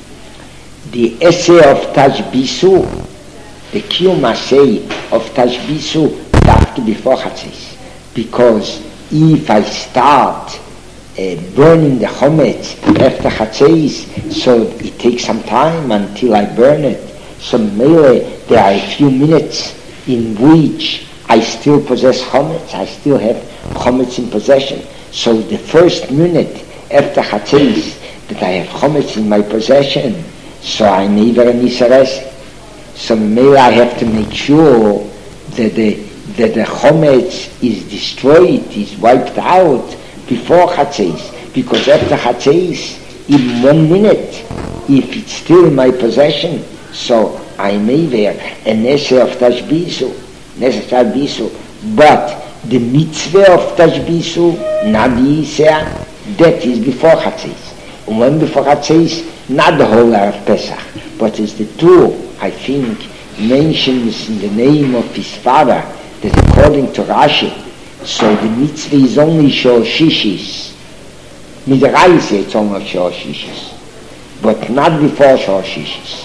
the essay of Tashbisu, the kiyumase of Tashbisu, have to be before Chatzis. Because if I start Uh, burning the chometz after Chatzis, so it takes some time until I burn it. So maybe there are a few minutes in which I still possess chometz, I still have chometz in possession. So the first minute after Chatzis that I have chometz in my possession, so I never nisares. So maybe I have to make sure that the that the chometz is destroyed, is wiped out before Chatzis, because after Chatzis, in one minute, if it's still in my possession, so I may wear a Neseh of Tashbisu, Neseh Tashbisu, but the mitzvah of Tashbisu, not the Yiseh, that is before Chatzis. And when before Chatzis, not the whole Erev Pesach, but it's the two, I think, mentions in the name of his father, that according to Rashi, so the mitzvah is only Shor Shishis. Midraise it's only Shor Shishis, but not before Shor Shishis.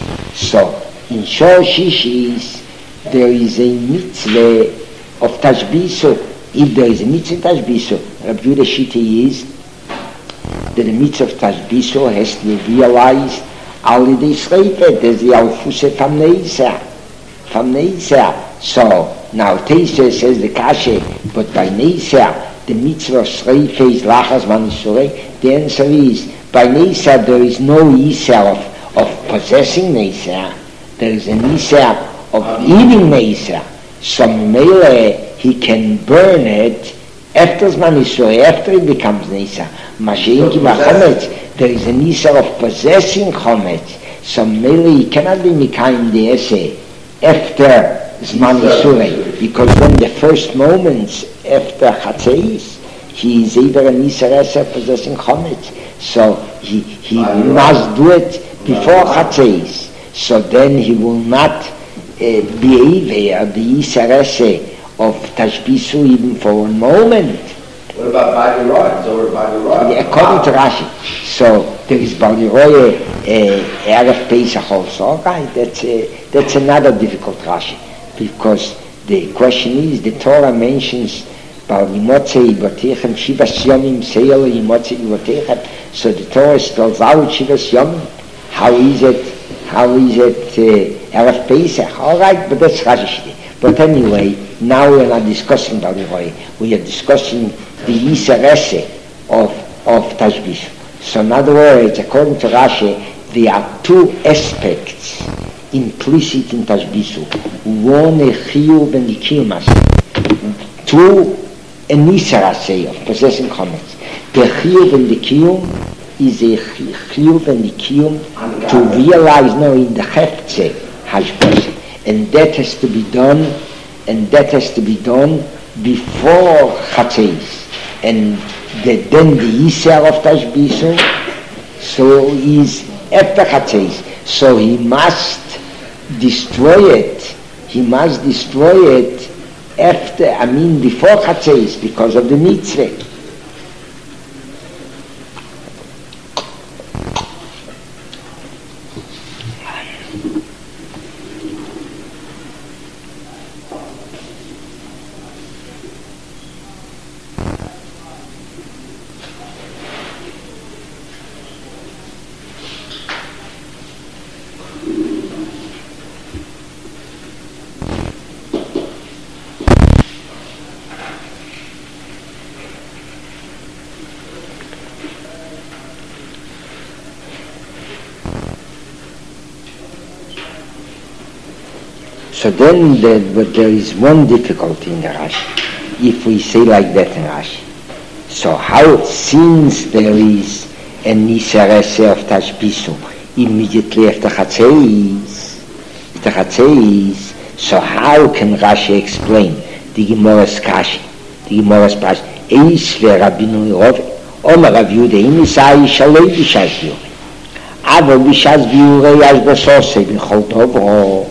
So in Shor Shishis there is a mitzvah of Tashbisu. If there is a mitzvah of Tashbisu, Rabbi Yehuda Shita is that the mitzvah of Tashbisu has to be realized only the Yisreife, there's the Alfuse from Neisa, from Neisa. So now Teisha says the Kashe, but by Neisa, the mitzvah of Shreife is Lachas Manisure. The answer is, by Neisa there is no Yisa of, of possessing Neisa, there is a Nisa of eating Neisa. So Mele, he can burn it after Manisure, after it becomes Neisa. Mashiach Chometz, there is a Nisa of possessing Chometz. So Mele, he cannot be Mikayim the essay after Zman Yisure, because when the first moments after Chatzis, he is either a Nisaresa possessing Chometz, so he, he must do it before Chatzis, so then he will not uh, be either the Nisaresa of Tashbisu even for one moment. What about Bali Roy? It's over Bali Roy. According to Rashi. So there is Bali Roy, uh, Erev Pesach also. Right, that's, uh, that's another difficult Rashi. Because the question is, the Torah mentions Bal Yimotzei Yibotechem, Shivas Yomim Seil Yimotzei Yibotechem. So the Torah spells out Shivas Yomim. How is it? How is it uh, Erev Pesach? All right, but that's Rashi. But anyway, now we're not discussing Bali Roy. We are discussing the Yisarese of, of Tashbis. So in other words, according to Rashi, there are two aspects implicit in Tashbisu. One a Chiyuv and a Kiyumas. Two a Yisarese of possessing comments. The Chiyuv and the Kiyum is a Chiyuv and the Kiyum to realize now in the Heftze Hashbos. And that has to be done, and that has to be done before Chatzeis. And the, then the Yisar of Tashbisu, so is after Chatzeis. So he must destroy it, he must destroy it after, I mean before Chatzeis, because of the mitzvah. So then the, but there is one difficulty in the Rashi, if we say like that in Rashi. So how, since there is a Nisarese of Tashbisu immediately after Chatzeis, after Chatzeis, so how can Rashi explain the Gemara's Kashi, the Gemara's Pash, Eis ve'Rabinu Yirov, Omer Rav Yehuda, Imisai Shalei B'Shas Biurei, Avo B'Shas Biurei As B'Sosei B'Chol Dobro.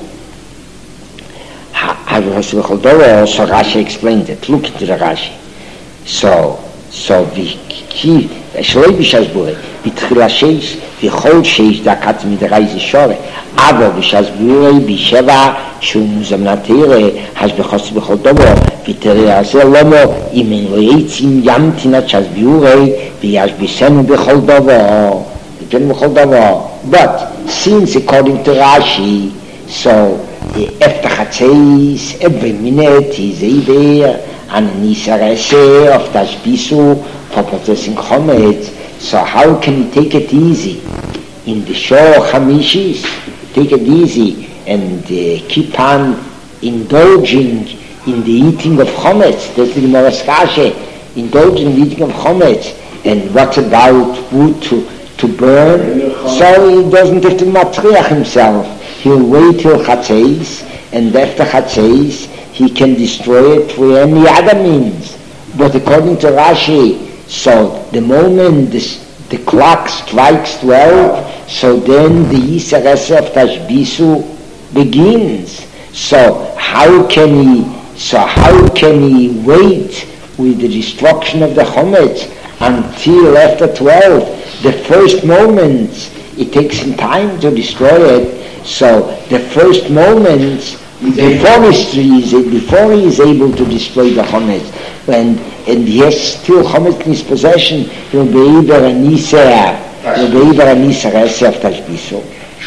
So Rashi explained it. Look into the Rashi. So, so we keep Shloi B'Shas Biurei B'Tchila Sheish V'Chol Sheish Dakat Midrai Zishore Avo B'Shas Biurei B'Sheva Shu Muzam Natere Has B'Chos B'Chol Dobro V'Tere Azel Lomo Imen Lo Yitzim Yamtina Shas Biurei V'Yash B'Senu B'Chol Dobro B'Senu B'Chol Dobro. But since according to Rashi, so after Chatzeis, every minute is either an Nisarese of Tashbisu for possessing Chometz. So how can he take it easy? In the Shor Chamishis, take it easy and uh, keep on indulging in the eating of Chometz. That's the Gemara's Kashe, indulging in the eating of Chometz. And what about wood to, to burn? So he doesn't have to matriach himself. He'll wait till Chatzeis, and after Chatzeis, he can destroy it through any other means. But according to Rashi, so the moment this, the clock strikes twelve, so then the Yisarese of Tashbisu begins. So how can he, so how can he wait with the destruction of the Chometz until after twelve? The first moment, it takes him time to destroy it. So the first moments before he, before he is able to destroy the Chometz, when and he has still Chometz in his possession, he'll be either a Nisar, he'll be either a Nisarese of Tashbisu.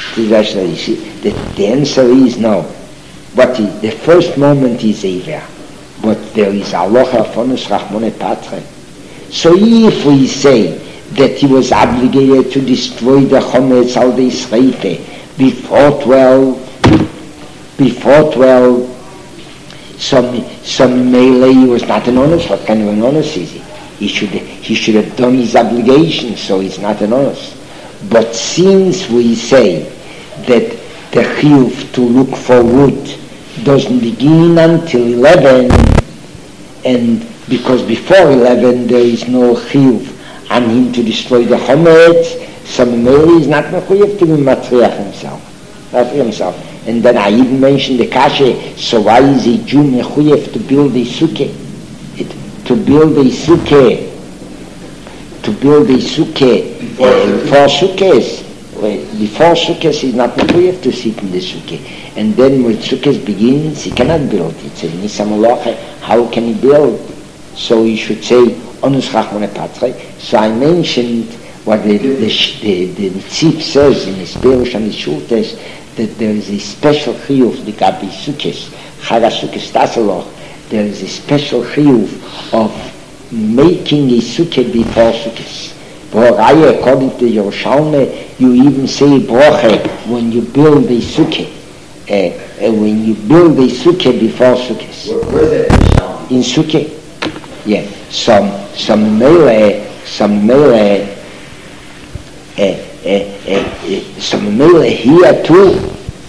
The, the answer is no. But he, the first moment is Ever. But there is Aloha Fonus Rachmone Patre. So if we say that he was obligated to destroy the Chometz al the Israel before twelve, before twelve, some some melee was not an honest. What kind of an honest is he? He should he should have done his obligation, so he's not an honest. But since we say that the chiyuv to look for wood doesn't begin until eleven, and because before eleven there is no chiyuv on him to destroy the chometz, so melee is not mechuyev to be matriach himself, not for himself. And then I even mentioned the kasha, so why is a Jew mechuyev to build a sukkah? It, to build a sukkah, to build a sukkah, Before uh, sukkah. for sukkahs. Before sukkahs, he's not mechuyev to sit in the sukkah. And then when sukkahs begins, he cannot build. It's a nisamoloche. How can he build? So he should say, onus chachmone patre. So I mentioned what the the the, the, the chief says in his Perush and his Shultes, that there is a special chiyuv, the Gabi Sukkahs, Chag HaSukkos Taseloch, there is a special chiyuv of making a sukkah before sukkahs. Boraya, according to Yerushalmi, you even say broche when you build a sukkah. Uh, uh, when you build a sukkah before sukkahs. Where, where's that in In sukkah, yeah. Some some mele, some mele, uh, uh, uh, uh, some mele here too.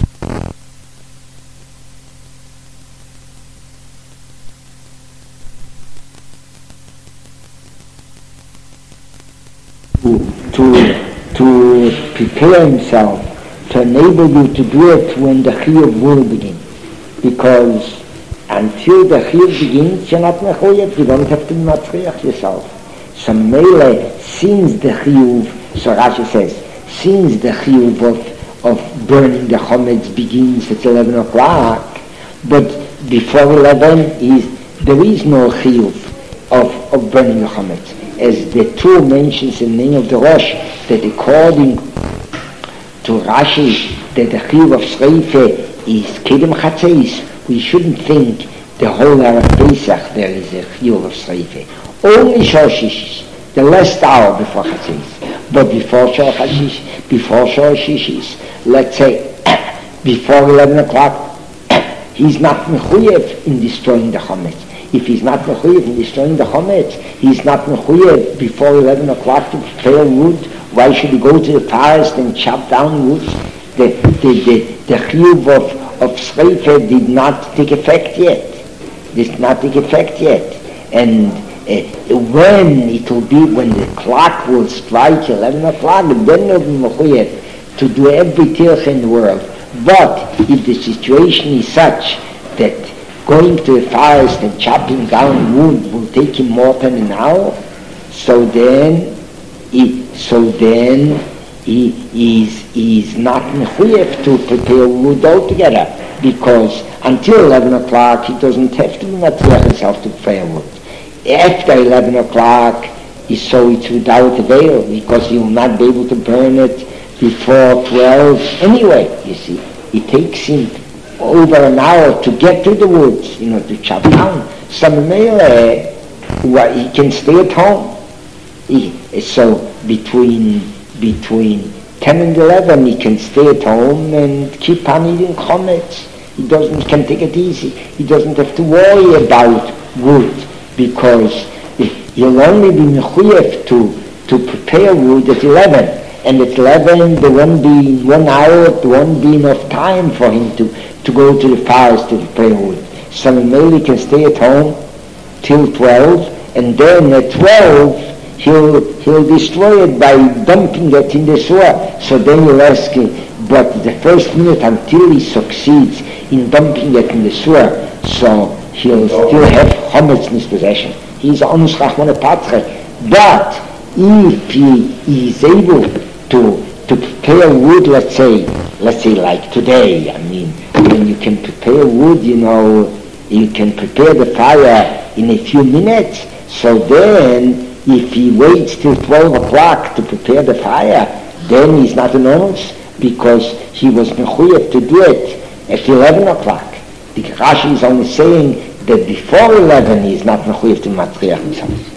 To, to prepare himself, to enable you to do it when the chiyuv will begin. Because until the chiyuv begins, you're not mechuyev, you don't have to matriach yourself. So mele, since the chiyuv, so Rashi says, since the chiyuv of, of burning the chometz begins at eleven o'clock, but before eleven is, there is no chiyuv of, of burning the chometz. As the two mentions in the name of the Rosh, that according to Rashi, that the chiyuv of Shreife is kedem chatzeis, we shouldn't think the whole Erev Pesach there is a chiyuv of Shreife. Only Shor Shishis, the last hour before chatzeis. But before Shor Shishis, before Shor Shishis, let's say before eleven o'clock, he's not mechuyev in destroying the chometz. If he's not mechuyev in destroying the chometz, he's not mechuyev before eleven o'clock to prepare wood. Why should he go to the forest and chop down wood? The the the, the chiyuv of of Shreife did not take effect yet. Did not take effect yet. And uh, when it will be, when the clock will strike eleven o'clock, then he'll be mechuyev to do every tirch in the world. But if the situation is such that going to a forest and chopping down wood will take him more than an hour, so then he, so then he is is not mechuyev to prepare wood altogether, because until eleven o'clock he doesn't have to matriach himself to prepare wood. After eleven o'clock, he, so it's without avail, because he will not be able to burn it before twelve anyway. You see, it takes him over an hour to get to the woods, you know, to chop down. Some mele, he can stay at home. He, so between between ten and eleven, he can stay at home and keep on eating chometz. He doesn't can take it easy. He doesn't have to worry about wood, because he'll only be mechuyev to to prepare wood at eleven. And at eleven, the one being one hour, the one being enough time for him to, to go to the forest to prepare wood. So Mele can stay at home till twelve, and then at twelve, he'll he'll destroy it by dumping it in the sewer. So then you'll ask him, but the first minute until he succeeds in dumping it in the sewer, so he'll still have chometz in his possession. He's onus chachmone patre. But if he is able to to prepare wood, let's say, let's say like today, I mean, when you can prepare wood, you know, you can prepare the fire in a few minutes. So then, if he waits till twelve o'clock to prepare the fire, then he's not an onus, because he was mechuyev to do it at eleven o'clock. The Rashi is only saying that before eleven he is not mechuyev to matriach himself.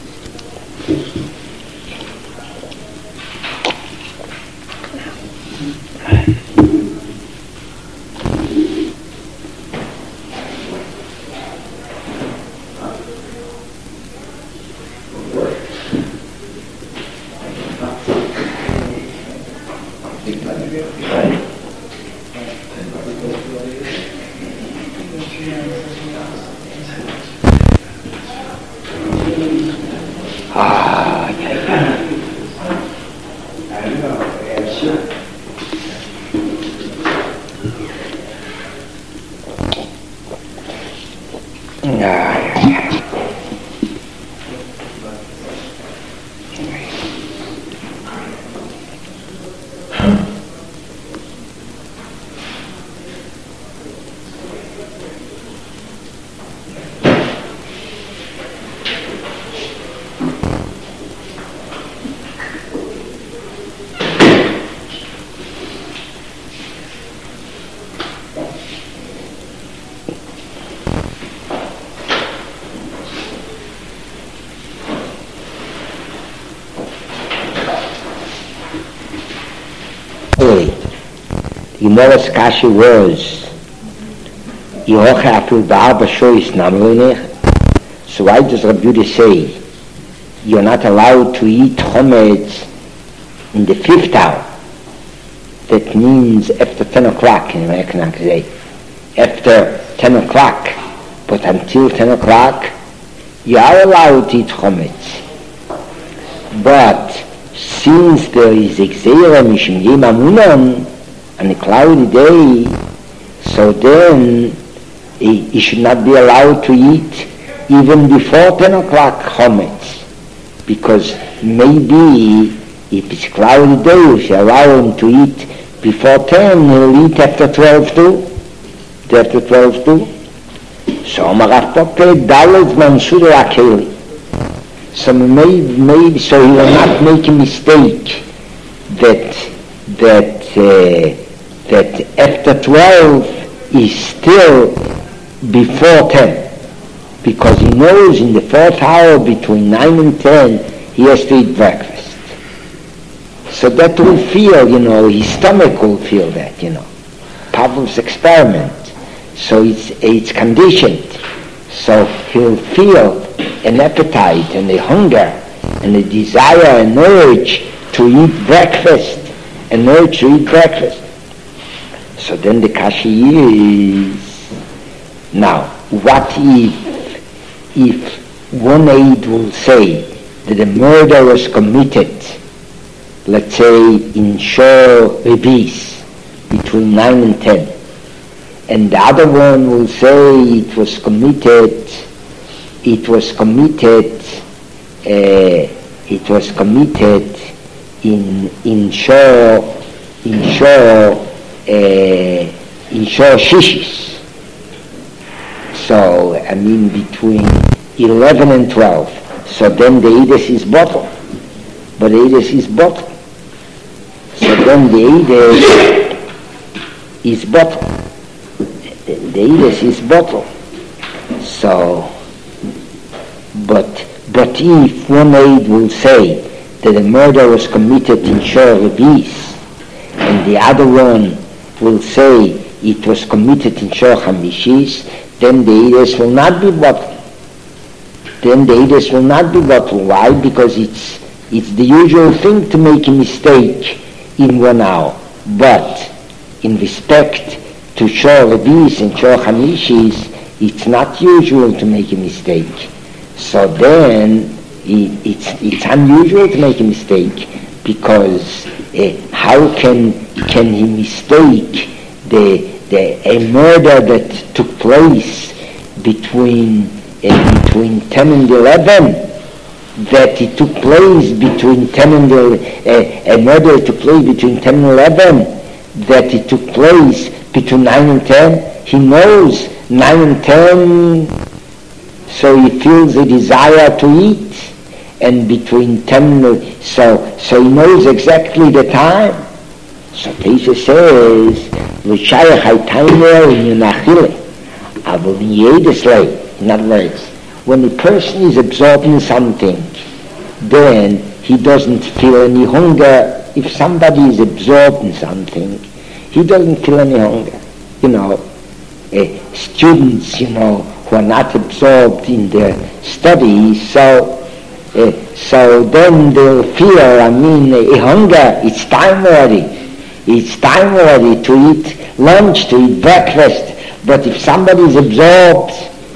Gemara's kasha was, Yehocha afil ba'arba shoyis namroinech. So why does Rabbi Yehuda say you're not allowed to eat chometz in the fifth hour? That means after ten o'clock in American say. After ten o'clock, but until ten o'clock, you are allowed to eat chometz. But since there is exera mishum yom amunon, on a cloudy day, so then he, he should not be allowed to eat even before ten o'clock chometz, because maybe if it's a cloudy day, if you allow him to eat before ten, he'll eat after twelve too, after twelve too. So Amarav Pope Dalet Mansur Akeli. So maybe, maybe so he will not make a mistake that that uh, that after twelve is still before ten, because he knows in the fourth hour between nine and ten he has to eat breakfast. So that will feel, you know, his stomach will feel that, you know. Pavlov's experiment. So it's it's conditioned. So he'll feel an appetite and a hunger and a desire, an urge to eat breakfast, an urge to eat breakfast. So then the kasha is, now, what if, if one aide will say that a murder was committed, let's say in Shor Rebis, between nine and ten, and the other one will say it was committed, it was committed, uh, it was committed in in Shor, in Shor, Uh, in Shor Shishis. So, I mean, between eleven and twelve. So then the Eidos is bottle. But the Eidos is bottle. So then the Eidos is bottle. The, the Eidos is bottle. So, but, but if one aid will say that a murder was committed in Shor Rebis, and the other one will say it was committed in Shor Hamishis, then the Eidos will not be bottled. Then the Eidos will not be bottled. Why? Because it's it's the usual thing to make a mistake in one hour. But in respect to Shor Rebis and Shor Hamishis, it's not usual to make a mistake. So then it, it's it's unusual to make a mistake, because uh, how can can he mistake the the a murder that took place between uh, between ten and eleven, that it took place between ten and uh, a murder that took place between ten and eleven, that it took place between nine and ten. He knows nine and ten, so he feels a desire to eat, and between ten, so so he knows exactly the time. So Teisha says, "L'shayach haytainer v'yunachile." Avol v'yedeslei. In other words, when a person is absorbed in something, then he doesn't feel any hunger. If somebody is absorbed in something, he doesn't feel any hunger. You know, uh, students, you know, who are not absorbed in their studies, so uh, so then they'll feel, I mean, a hunger. It's time already. It's time already to eat lunch, to eat breakfast. But if somebody is absorbed,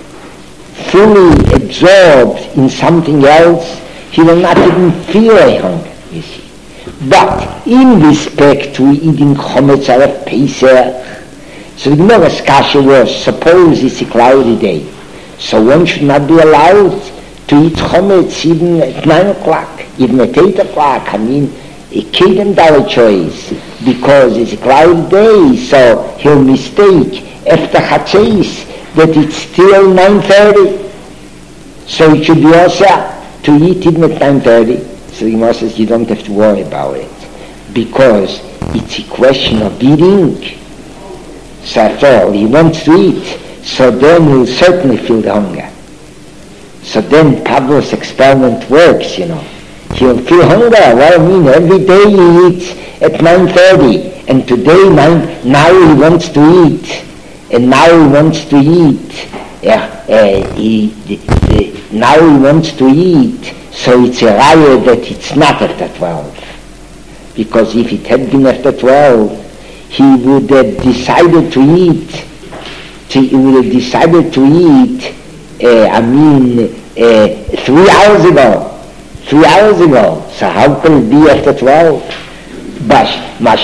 fully absorbed in something else, he will not even feel a hunger, you see. But in respect to eating chometz Erev Pesach, so the Gemara's kasha was, suppose it's a cloudy day. So one should not be allowed to eat chometz even at nine o'clock, even at eight o'clock. I mean, a kid him dollar choice, because it's a cloudy day, so he'll mistake after Chatzos that it's still nine thirty. So it should be also to eat even at nine thirty. So the Gemara says you don't have to worry about it, because it's a question of eating. So after all, he wants to eat, so then he'll certainly feel the hunger. So then Pavlov's experiment works, you know. He'll feel hunger. Well, I mean, every day he eats at nine thirty, and today nine, now he wants to eat, and now he wants to eat. Yeah, uh, he, the, the, now he wants to eat, so it's a raya that it's not after twelve. Because if it had been after twelve, he would have decided to eat, to, he would have decided to eat, uh, I mean, uh, three hours ago. Three hours ago. So how can it be after twelve? But, but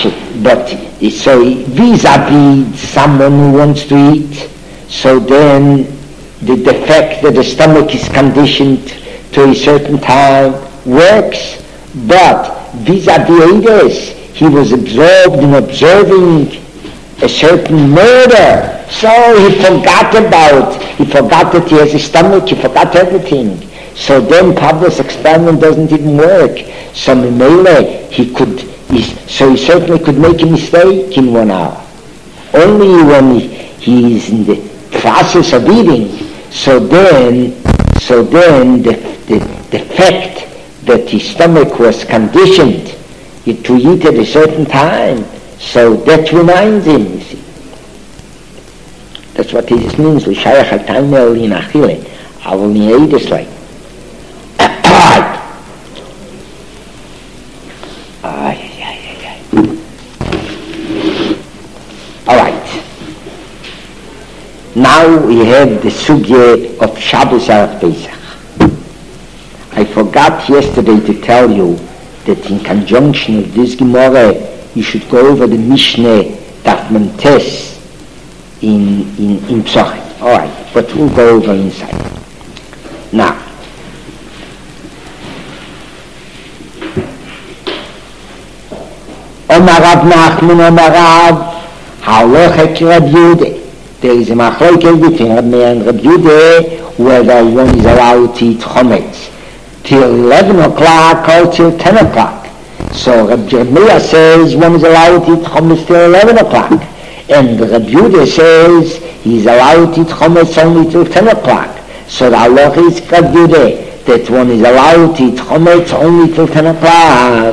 so vis-a-vis someone who wants to eat, so then the, the fact that the stomach is conditioned to a certain time works. But vis-a-vis Eidos, he was absorbed in observing a certain murder. So he forgot about, he forgot that he has a stomach, he forgot everything. So then Pavlov's experiment doesn't even work. So Mimele, he could, he, so he certainly could make a mistake in one hour. Only when he, he is in the process of eating, so then, so then the, the, the fact that his stomach was conditioned to eat at a certain time, so that reminds him, you see. That's what this means. L'shayach al-time el-in achile, avol ni'edes like. Alright. Now we have the sugya of Shabbos Erev Pesach. I forgot yesterday to tell you that in conjunction with this Gemara, you should go over the Mishnah Daf Memtes in in in Psachim. Alright, but we'll go over inside. Now, Omar Rav Nachman, Omar Rav, Halachek Reb Yehuda. There is a machlokes between Reb Meir and Reb Yehuda whether one is allowed to eat chometz till eleven o'clock or till ten o'clock. So Reb Meir says one is allowed to eat chometz till eleven o'clock, and Reb Yehuda says he is allowed to eat chometz only till ten o'clock. So the halacha is Reb Yehuda that one is allowed to eat chometz only till ten o'clock.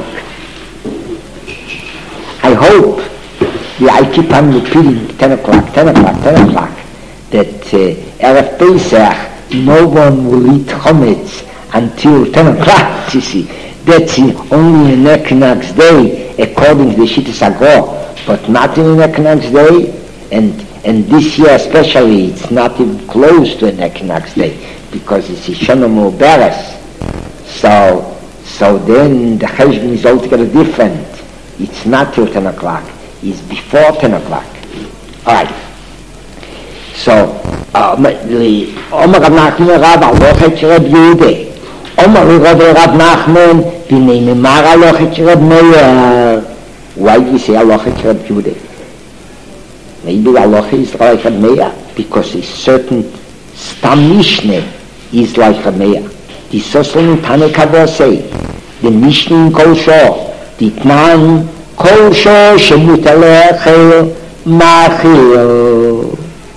I hope that I keep on repeating ten o'clock, ten o'clock, ten o'clock, that uh, Erev Pesach, no one will eat chometz until ten o'clock, you see. That's only an equinox day, according to the Shittas Agro, but not in an equinox day, and and this year especially, it's not even close to an equinox day, because it's Shana Mubarak. So, so then the cheshbon is altogether different. It's not till ten o'clock, it's before ten o'clock. Alright. So, Omar Rav Nachman Rav Halochet Reb Yehuda. Omar Rav Rav Nachman B'nei Memar Halochet Reb Meir. Why do you say Halochet Reb Yehuda? Maybe the halacha is like Reb Meir, because a certain Stam Mishnah is like Reb Meir. The Soslan in Tanakh say, the Mishnah in Kol Shor, Ditnan Kol Shor Shemut Alechel Machil.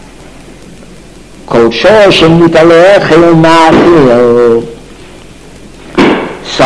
Kol Shor Shemut Alechel Machil. So,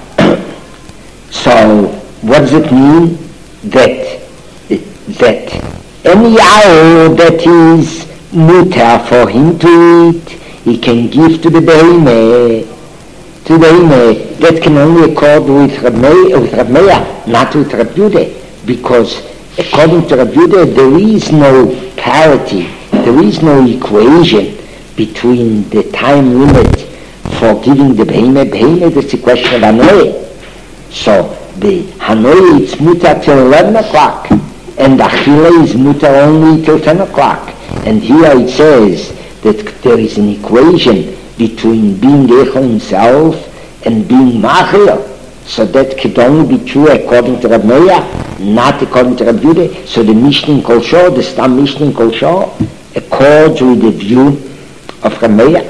so what does it mean? That that any hour that is mutar for him to eat, he can give to the behemoth. To the behemoth. That can only accord with Reb Meir, with Reb Meir, not with Reb Yehuda, because according to Reb Yehuda, there is no parity, there is no equation between the time limit for giving the behemoth. Behemoth is a question of Hanoi. So the Hanoi is mutar till eleven o'clock, and Achille is mutar only till ten o'clock. And here it says that there is an equation between being Echel himself and being Machil. So that could only be true according to Rab Meir, not according to Rab Yehuda. So the Mishnah in Kol Shor, the Stam Mishnah in Kol Shor, accords with the view of Rab Meir.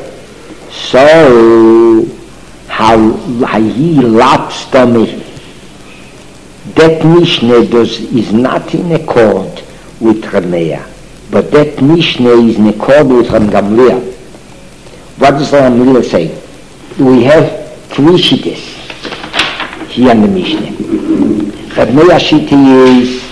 So, how, how he lapsed on me, that Mishnah does, is not in accord with Rab Meir, but that Mishnah is in accord with Rab Gamliel. What does Rab Gamliel say? We have three shittas here in the Mishnah. Rab Meir shitta is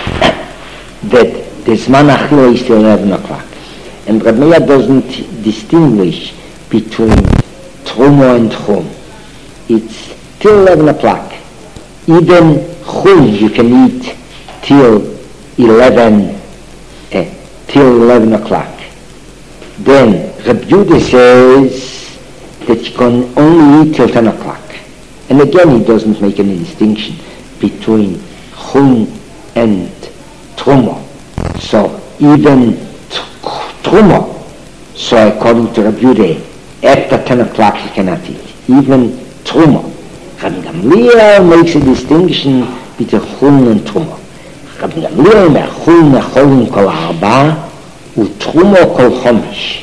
that the Zman Achila is till eleven o'clock. And Rab Meir doesn't distinguish between Trumo and Chum. It's till eleven o'clock. Even Chum you can eat till eleven, eh, till eleven o'clock. Then Rab Yehuda says that you can only eat till ten o'clock. And again, he doesn't make any distinction between Chum and Trumo. So even Trumo, so according to Rab Yehuda, after ten o'clock you cannot eat. Even Trumo. Rabbi Gamliel makes a distinction between Chum and Trumo. Rabbi Gamliel אומר, Chum יכולים כל ארבע ותרומו כל חומש.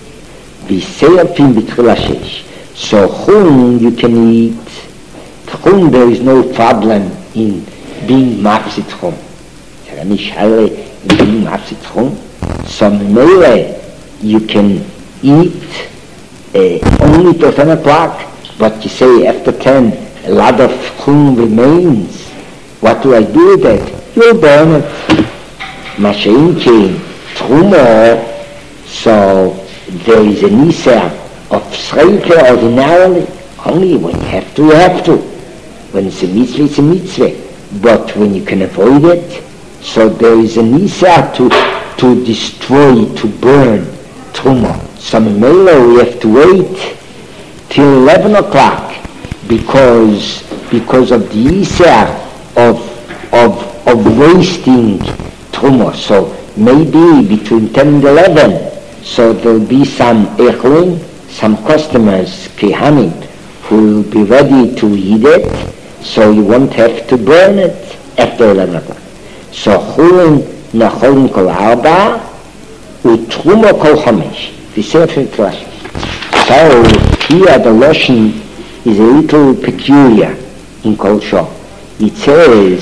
ויסייפים בתחילה שש. So Chum you can eat. Chum there is no problem in being mafsit Chum. There are nicht alle in being mafsit Chum. So Mele you can eat uh, only till ten o'clock, but you say after ten a lot of Chum remains. What do I do with that? You'll burn it. Mashain came, Trumo, so there is a nisa of Sreike ordinarily. Only when you have to, you have to. When it's a mitzvah, it's a mitzvah. But when you can avoid it, so there is a nisa to, to destroy, to burn Trumo. So Melo we have to wait till eleven o'clock because because of the Isar of of of wasting Trumo. So maybe between ten and eleven, so there'll be some Echlin, some customers, Kehanim, who will be ready to eat it, so you won't have to burn it after eleven o'clock. So Chulin Nacholin Kol Arba Utrumo Kol Chomesh. So here the Lashon is a little peculiar in Kol Shor. It says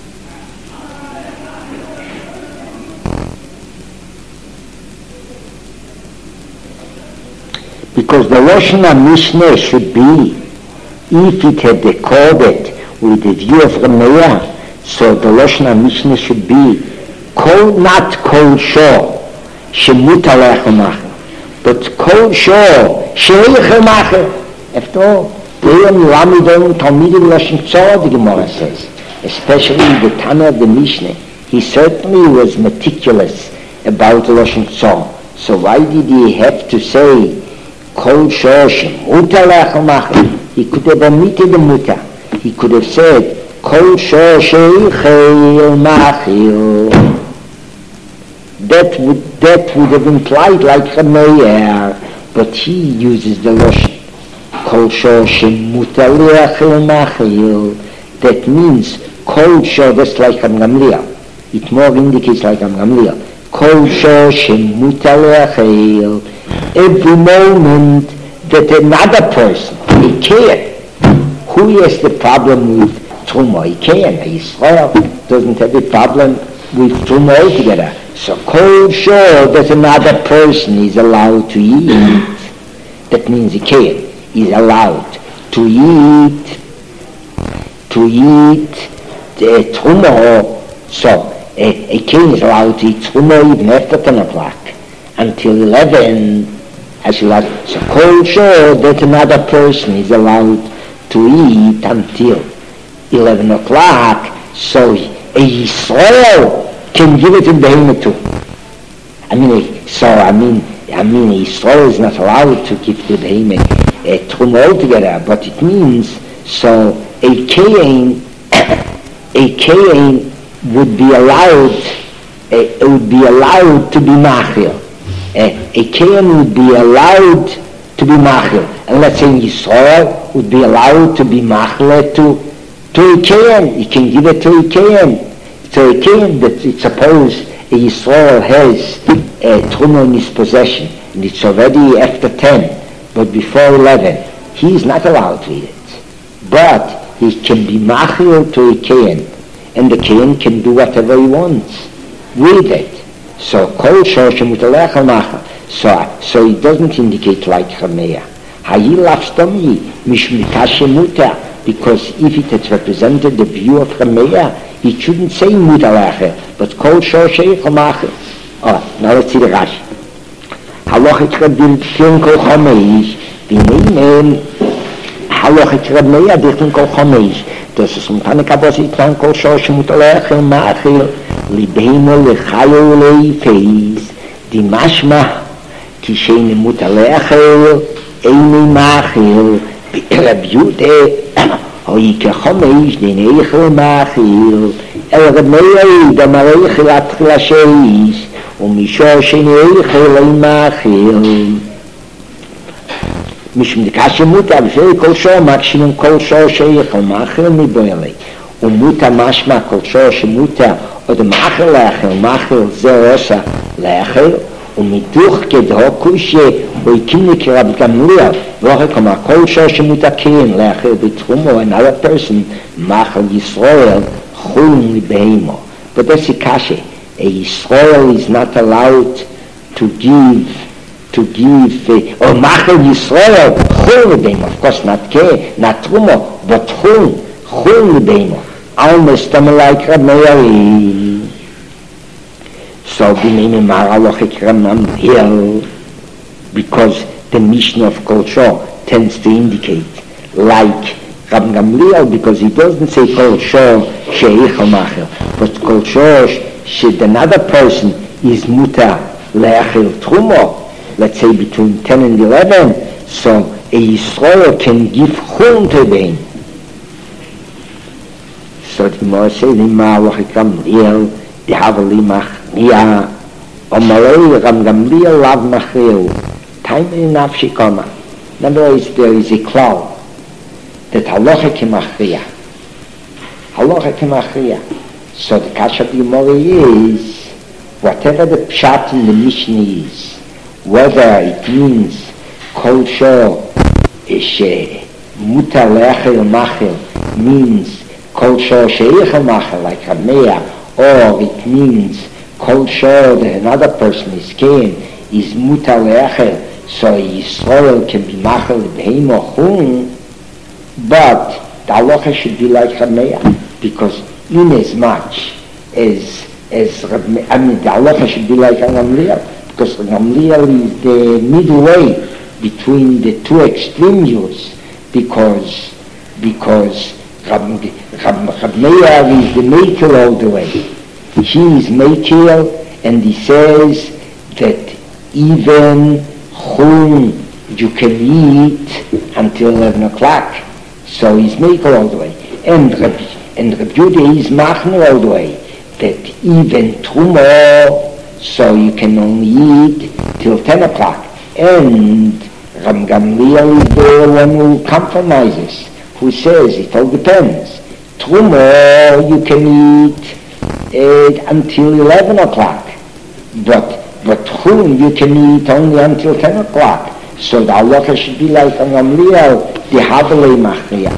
because the Lashon HaMishneh should be, if it had accorded with the view of Rab Meir, so the Lashon HaMishneh should be Kol, not Kol Shor Shemut Alech Umach, but Kol Shor Sheich Macher. After all, Leon Lamidon Talmidim Lashon Tzor, the Gemara says, especially the Tana of the Mishnah, he certainly was meticulous about Lashon Tzor. So why did he have to say Kol Shor Shemut Alech Macher? He could have omitted the muta. He could have said Kol Shor Sheich Macher. That would that would have implied like Rab Meir, but he uses the Lashon Kol Shor Shemut Alech Machil. That means Kol Shor, that's like Rab Gamliel. It more indicates like Rab Gamliel. Kol Shor Shemut Alech. Every moment that another person, he can, who has the problem with Truma? He can. Israel doesn't have a problem with Truma altogether. So Kol Shor that another person is allowed to eat, that means he can, is allowed to eat, to eat the Truma. So a, a king is allowed to eat Truma even after ten o'clock until eleven, as you like. So Kol Shor that another person is allowed to eat until eleven o'clock. So a Yisrael can give it in Behemoth too. I mean, so I mean, I mean, Israel is not allowed to give the Behemoth a Truma altogether, but it means so a Kain, a Kain would be allowed, it would be allowed to be Machil. uh, a Kayan would be allowed to be machil, and let's say Yisrael would be allowed to be machil to to a Kayan. You can give it to a Kayan. So a Kayan that it's supposed a Yisrael has a truma in his possession, and it's already after ten, but before eleven, he's not allowed to eat it. But he can be machil to a Kayan, and the Kayan can do whatever he wants with it. So kol shoshem utalechel machil. So, so it doesn't indicate like Chameya. Hayi lafstomi mishmikashe muta, because if it had represented the view of Chameya, it shouldn't say mutaleche, but kol shoshem chamachil. Oh, now let's see the Rashi. Halachik rabbil tin kol chameis, v'neimem halachik Chameya dichtin kol chameis. Das ist mit einer Kabbasit lang kol shoshem utalechel machil, libeino lechayo leifeis, die mashma כי שאין מות הלאכל, אין מאכיל, רב יהודה, אוי כחומש דין איכל מאכיל, אל רב מאיר דמר איכל התחילה שאיס, ומשור שאין איכל אין מאכיל. משום דקשה מות, אבל כל שור מקשיבים כל שור שאיכל מאכיל מבוילי, ומות המשמע כל שור שמותה, עוד מאכיל לאכל, מאכיל זה עושה לאכל, ומתוך כדהו קושי הוא הקים לקרב גמליאל ואחר כמה כל שור שמותקן לאחר בתחומו another person מאכל ישראל חולן לבהימו. But that's a kasha. A Israel is not allowed to give to give uh, or מאכל ישראל חולן לבהימו, of course not ke, not trumo, but חולן חולן לבהימו. almost like Rab Meir. So the name of Maralochik Ramnam because the mission of Kol Shor tends to indicate like Rab Gamliel, because he doesn't say Kol Shor She'ichel Machel, but Kol Shor should another person is Muta Le'achel Trumo, let's say between ten and eleven, so a Yisrael can give Chum to them. So the Gemara says in Maralochik Ramnam the Havali Mach Ja, Omalei Ram Gamliel Lav Machil, time in Nafshikoma. In other words, there is a cloud that Halacha Kemachriya. Halacha Kemachriya. So the Kasha Gemara is, whatever the pshat in the Mishnah is, whether it means Kol Shor Eshe Muta Le'achel Machil means Kol Shor She'ichel Machil, like Rameya, or it means Kol Shor, another person is Kain, is Muta Le'achel, so Yisrael can be Machel B'heimo Chum, but the halacha should be like Chameya, because in as much as, as I mean, the halacha should be like Gamliel, because Gamliel is the middle way between the two extreme views, because, because Rab, Rab, Rab Meir is the maker all the way. He is Mekel, and he says that even Chum you can eat until eleven o'clock. So he's Mekel all the way. And Rab, and Rab Yehuda is Machner all the way, that even Trumo, so you can only eat till ten o'clock. And Ram Gamliel is the one who compromises, who says it all depends. Trumo you can eat Uh, until eleven o'clock, but but Chum you can eat only until ten o'clock. So the halacha should be like on Gamliel, the Havali Machriya.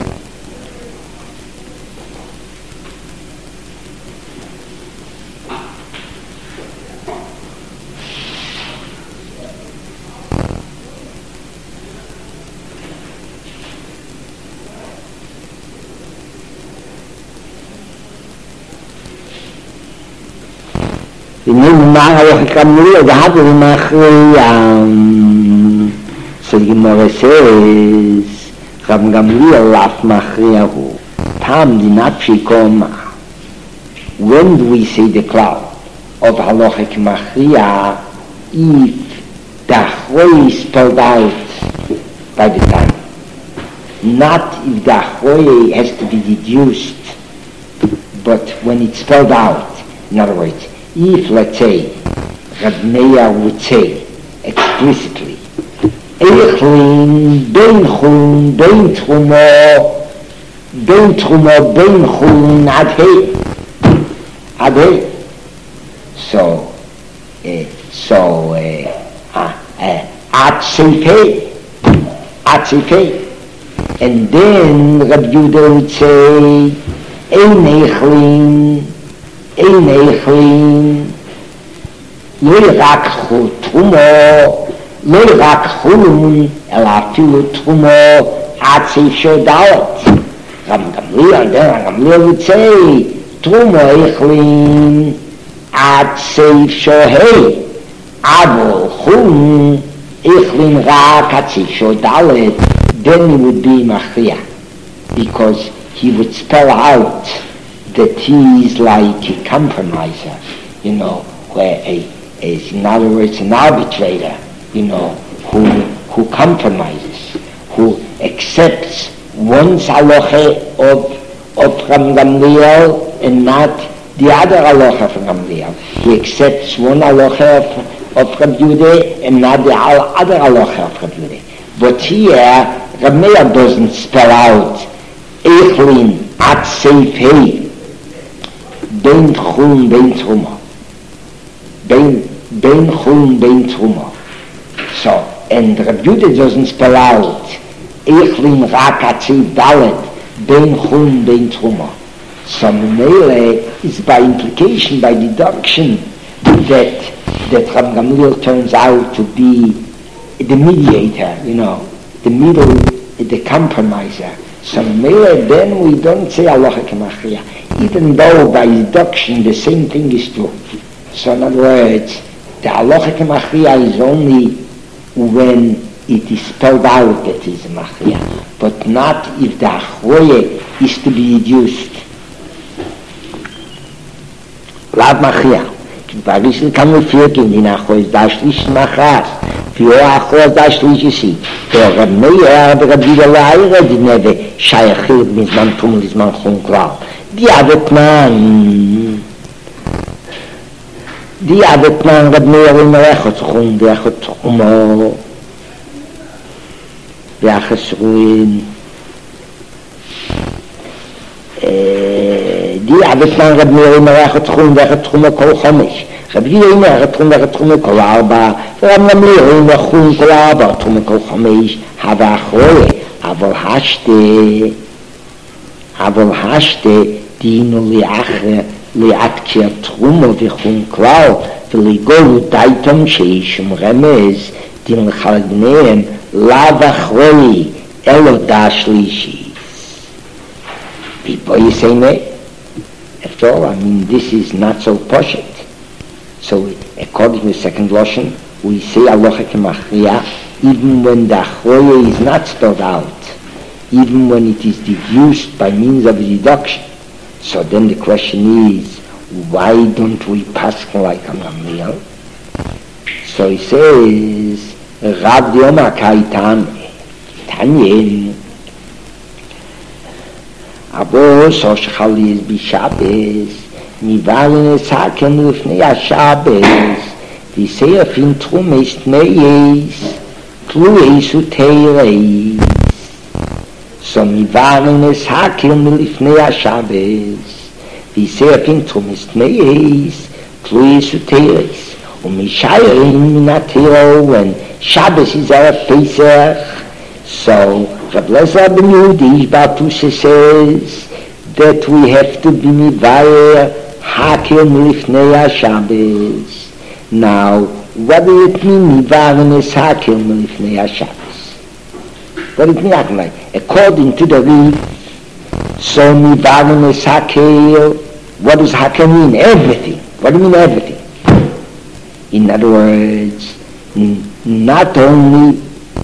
So the Gemara says, Rab Gamliel Laf Machriyahu, Tam Dinachikoma. When do we say the cloud of Halachic Machriya? If the Achroy is spelled out by the time, not if the Achroy has to be deduced, but when it's spelled out. In other words, if, let's say, Rab Meir would say explicitly. Eichlin, bein chulin, bein trumo, bein trumo, bein chulin, ad hei. Ad hei. So, uh, so, uh, uh, uh, ad seifei, ad seifei. And then Rabbi Yehuda would say, ein eichlin, ein eichlin, לא רק תרומו, לא רק חולון, אלא אפילו תרומו עד סעיף שדלת. רב גמליאל, רב גמליאל רוצה, תרומו איכלין עד סעיף שוהי, אבל חולון איכלין רק עד סעיף שדלת, then he would be מכריע, because he would spell out that he is like a compromiser, you know, where a is, in other words, an arbitrator, you know, who who compromises, who accepts one's halacha of of Rabbi Gamliel and not the other halacha from Gamliel. He accepts one halacha of, of Rabbi Yehuda and not the other halacha of Rabbi Yehuda. But here, Rabbi Meir doesn't spell out Eichlin at Seif Hei, Ben Chum, Ben Truma. Ben Ben Chum, Ben Truma. So, and Rabbi Yehuda doesn't spell out Eichlin Rak Atziv Dalet, Ben Chum, Ben Truma. So, Mele is by implication, by deduction, that that Rabbi Gamliel turns out to be the mediator, you know, the middle, the compromiser. So, Mele, then we don't say Aloha Kemachriya, even though by deduction the same thing is true. So in other words, the halacha k'machriya is only when it is spelled out that it is a machriya, but not if the achroye is to be deduced. Lav machriya. Barishel kann man führen, in achroye da schlicht machras. Für achroye da schlicht sie. Der Rab Meir, der Rab Yehuda die neve shayachir mit man tumul is man chunkral. Die adet man Die adet man Rab Meir in Rechot Chum, Rechot Chumo, Rechot Ruin. Die adet man Rab Meir in Rechot Chum, Rechot Chumo kol Chomish. Rab Yehuda in Rechot Chum, Rechot Chumo kol Arba, Rab Gamliel in Rechot Chum kol Arba, Chumo kol Chomish, Hava Achroye, Aval Hashte, Aval Hashte, Dino Liachre, לאקציה תרומו וכון כלל ולגולו דייתם שיש שם רמז דין לחלק ביניהם לאו אחרוי אלו דה שלישי. People, you say no? After all, I mean, this is not so poshut. So, according to the second Lashon, we say Aloha Kemachriya even when the achroye is not spelled out, even when it is deduced by means of deduction. So then the question is, why don't we pass like a Gamliel? So he says, Rav Dioma Kaitan, Tanyen, Abo so shchali is b'Shabbos, Nivalen es haken lifnei HaShabbos, V'seif in Trum ist meyes, Tlueis u'teireis. So Nivalen es haken lifnei HaShabbos, V'seif in Trum ist meyes, Tlueis u'teireis. Und Mishayrin min HaTeiro, when Shabbos is our Pesach, so Reb Lezer ben Yehudi Ishbatusa says that we have to be mivayer hakel milifnei HaShabbos. Now, what does it mean mivayer is hakel milifnei HaShabbos? What does it mean? Like, according to the Rif, so mivayer is hakel. What does hakel mean? Everything. What do you mean everything? In other words, n- not only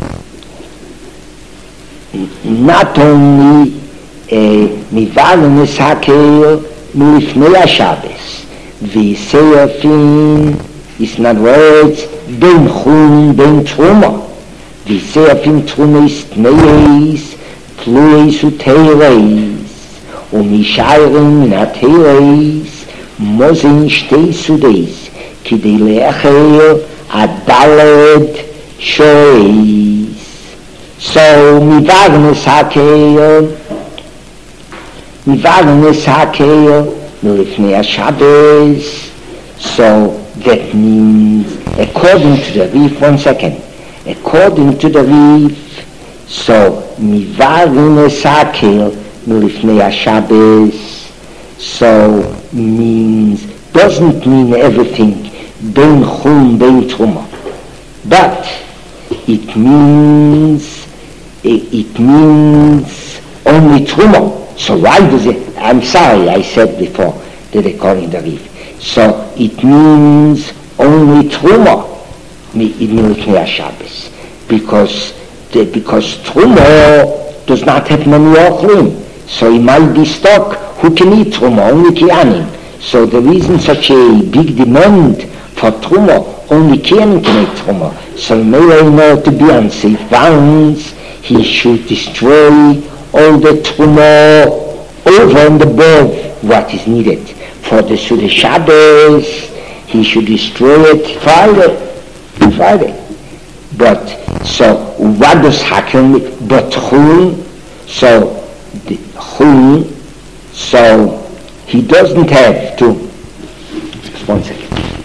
not only Mivalen es hakel milifnei HaShabbos, V'seifin is not words ben chum ben truma, V'seifin truma is tmeis tlueis u'teireis, u'mishayrin min ha'teireis mozen shtei sudeis, kidei le'acher adaled shois. So mi waren es hakeil, mi waren es hakeil, milifnei Shabbos. So that means, according to the Rif, one second, according to the Rif, so mi waren es hakeil, milifnei Shabbos. So means, doesn't mean everything, ben chum, ben truma. But it means, it, it means only truma. So why does it, I'm sorry, I said before that according to the Rif. So it means only truma in milifnei Shabbos. Because, the, because truma does not have many ochlim. So he might be stuck. Who can eat truma? Only kiyanim. So the reason such a big demand for truma, only kiyanim can eat truma. So may I know to be on safe grounds, he should destroy all the truma over and above what is needed. For the Suda Shabbos, he should destroy it Friday. Friday. But, so, what does happen? But chum, so, the chum, so he doesn't have to. Just one second.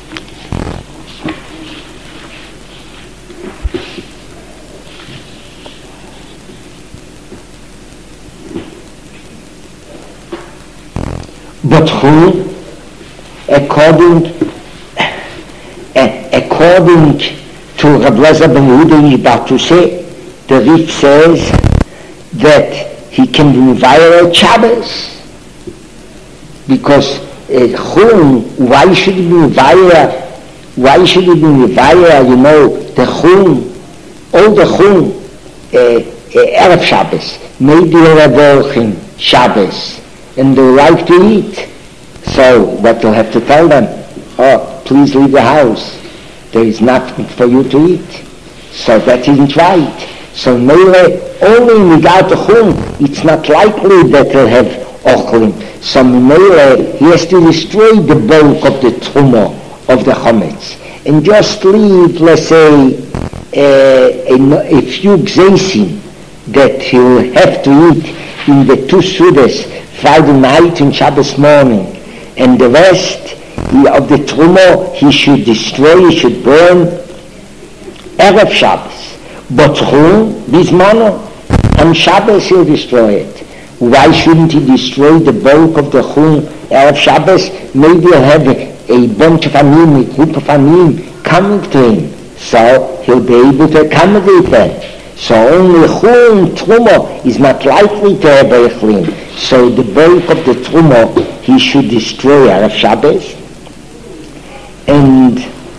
But who, according, uh, according to Rav Lezer ben Yehuda, about to say, the Rif says that he can be violate Shabbos. Because uh, chum, why should he be violate? Why should he be violate? You know, the chum, all the chum, uh, uh, Erev Shabbos, maybe Erev Shabbos, and they like to eat. So what they'll have to tell them, oh, please leave the house. There is nothing for you to eat. So that isn't right. So Mele, only without the chum, it's not likely that they'll have ochlim. So Mele, he has to destroy the bulk of the truma of the chametz. And just leave, let's say, uh, a, a few gzeisim that he'll have to eat in the two sudas, Friday night and Shabbos morning. And the rest he, of the truma, he should destroy, he should burn Erev Shabbos. But chum, bismano, on Shabbos he'll destroy it. Why shouldn't he destroy the bulk of the chum Erev Shabbos? Maybe he'll have a, a bunch of amim, a group of amim coming to him. So he'll be able to accommodate them. So only chum, truma, is not likely to have a chlim. So the bulk of the truma, he should destroy Erev Shabbos, and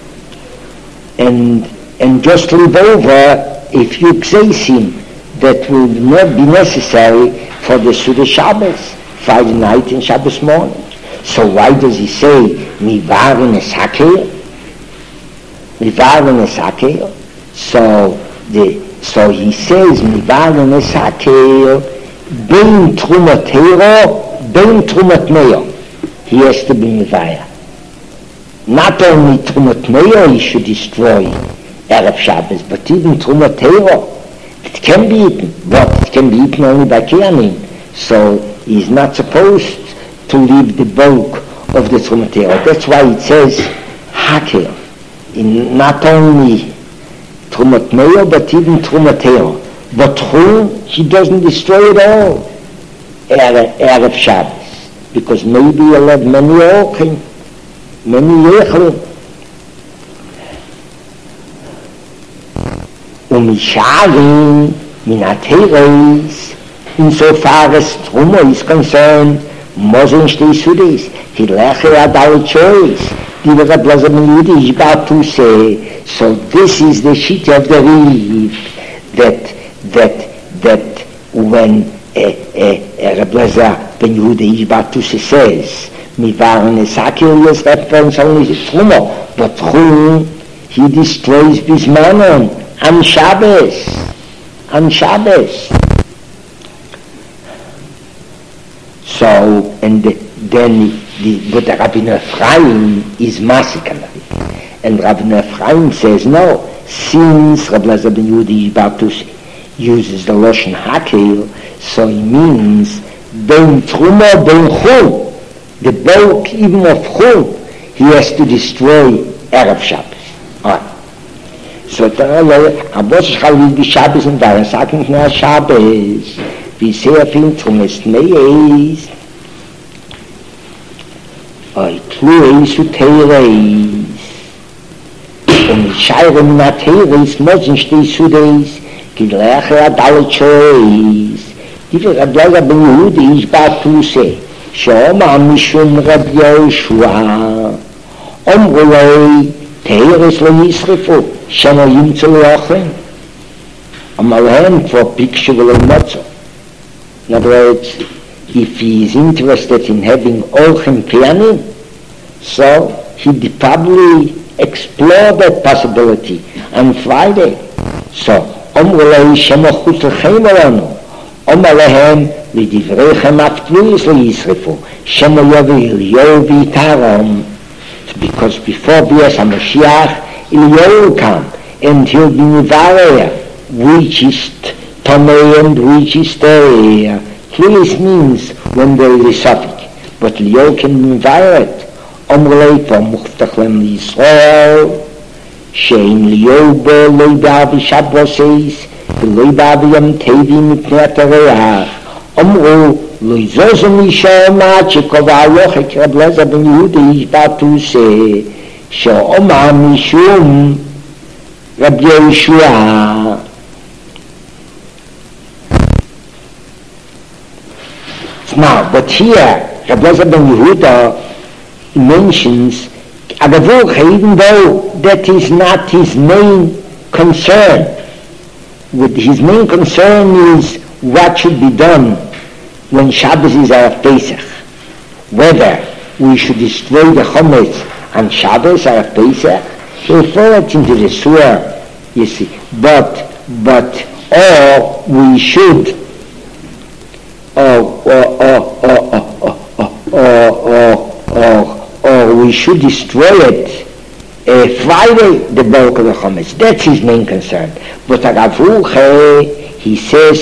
and and just leave over a few gzeisim that will not be necessary for the Suda Shabbos, Friday night and Shabbos morning. So why does he say mi waren es hakeil? Mi waren es hakeil. So the so he says mi waren es hakeil bein trumatero. Bein Trumat Meir, he has to be Mivaya. Not only Trumat Meir he should destroy Erev Shabbos, but even Trumat Meir. It can be eaten, but it can be eaten only by Kiyanim. So he's not supposed to leave the bulk of the Trumat Meir. That's why it says Hakel. In not only Trumat Meir, but even Trumat Meir. But who? He doesn't destroy it all. Erev Shabbos, because maybe you'll have many ochim, many yechlim. Umisharim min hateres, insofar as truma is concerned, mozen shtei sudes, hilecher ad al choice, the Rav Lezer ben Yehuda is about to say. So this is the sheet of the Rif, that that that when Uh, uh, Rav Lezer ben Yehuda Ishbatusi says, mi waren es hakeil, yes, reference only to truma, but chum, he destroys bismanon, on Shabbos, on Shabbos. So, and the, then, the, but the Rabbi Ephraim is Masik. And Rabbi Ephraim says, no, since Reb Lezer ben Yehudi Bartusi uses the Lashon Hakel, so he means ben Truma ben Chul, the bulk even of Chul, he has to destroy Erev Shabbos. Alright. So Abbas Chalil die Shabbos und da sagen nicht mehr Shabbos, wie sehr viel Trumas mehr ist. Oi, Tlueis und Tereis. Und mit Scheirem in der Tereis, Mosen steht zu Deis, Gleche hat alle Chois. Die für Reb Lezer ben Yehudi ist Bartuse, Shoma Mishum Reb Yoshua. Omrulei, Tereis lo Yisrifu, Shema Yim zu Lochen. Amalhem for picture will not. In other words, if he is interested in having Olchem Pianim, so he would probably explore that possibility on Friday. So, Omrulei Shema Chutz L'cheim Olanu, Omalehem L'divreichem Aftruis Lo Yisrifu, Shema Yovil Yovi Taram. Because before Bias HaMashiach, Eliyahu will come, and he'll be Nivareh, which is Tomei and which is Tereh. Tluis means when there is a suffix, but Eliyahu can be Nivareh. Omrulei for Muchtach Lem Yisrael, Shein Eliyahu bo Loi Ba'avi Shabbos Loi Ba'avi Yom Tevi Mipnei Tereh. Omru lo yizozum mishoma shekova aloche Reb Lezer ben Yehudi ish Bartuse she'oma mishum Reb Yoshua. Now, but here Reb Lezer ben Yehuda mentions Agavur, even though that is not his main concern. With his main concern is what should be done when Shabbos is Erev Pesach. Whether we should destroy the Chometz on Shabbos Erev Pesach, he'll throw it into the sewer, you see. But, but, or we should, or, or, or, or, or, or, or, or, or we should destroy it uh, Friday, the bulk of the Chometz. That's his main concern. But Agavuche, he says,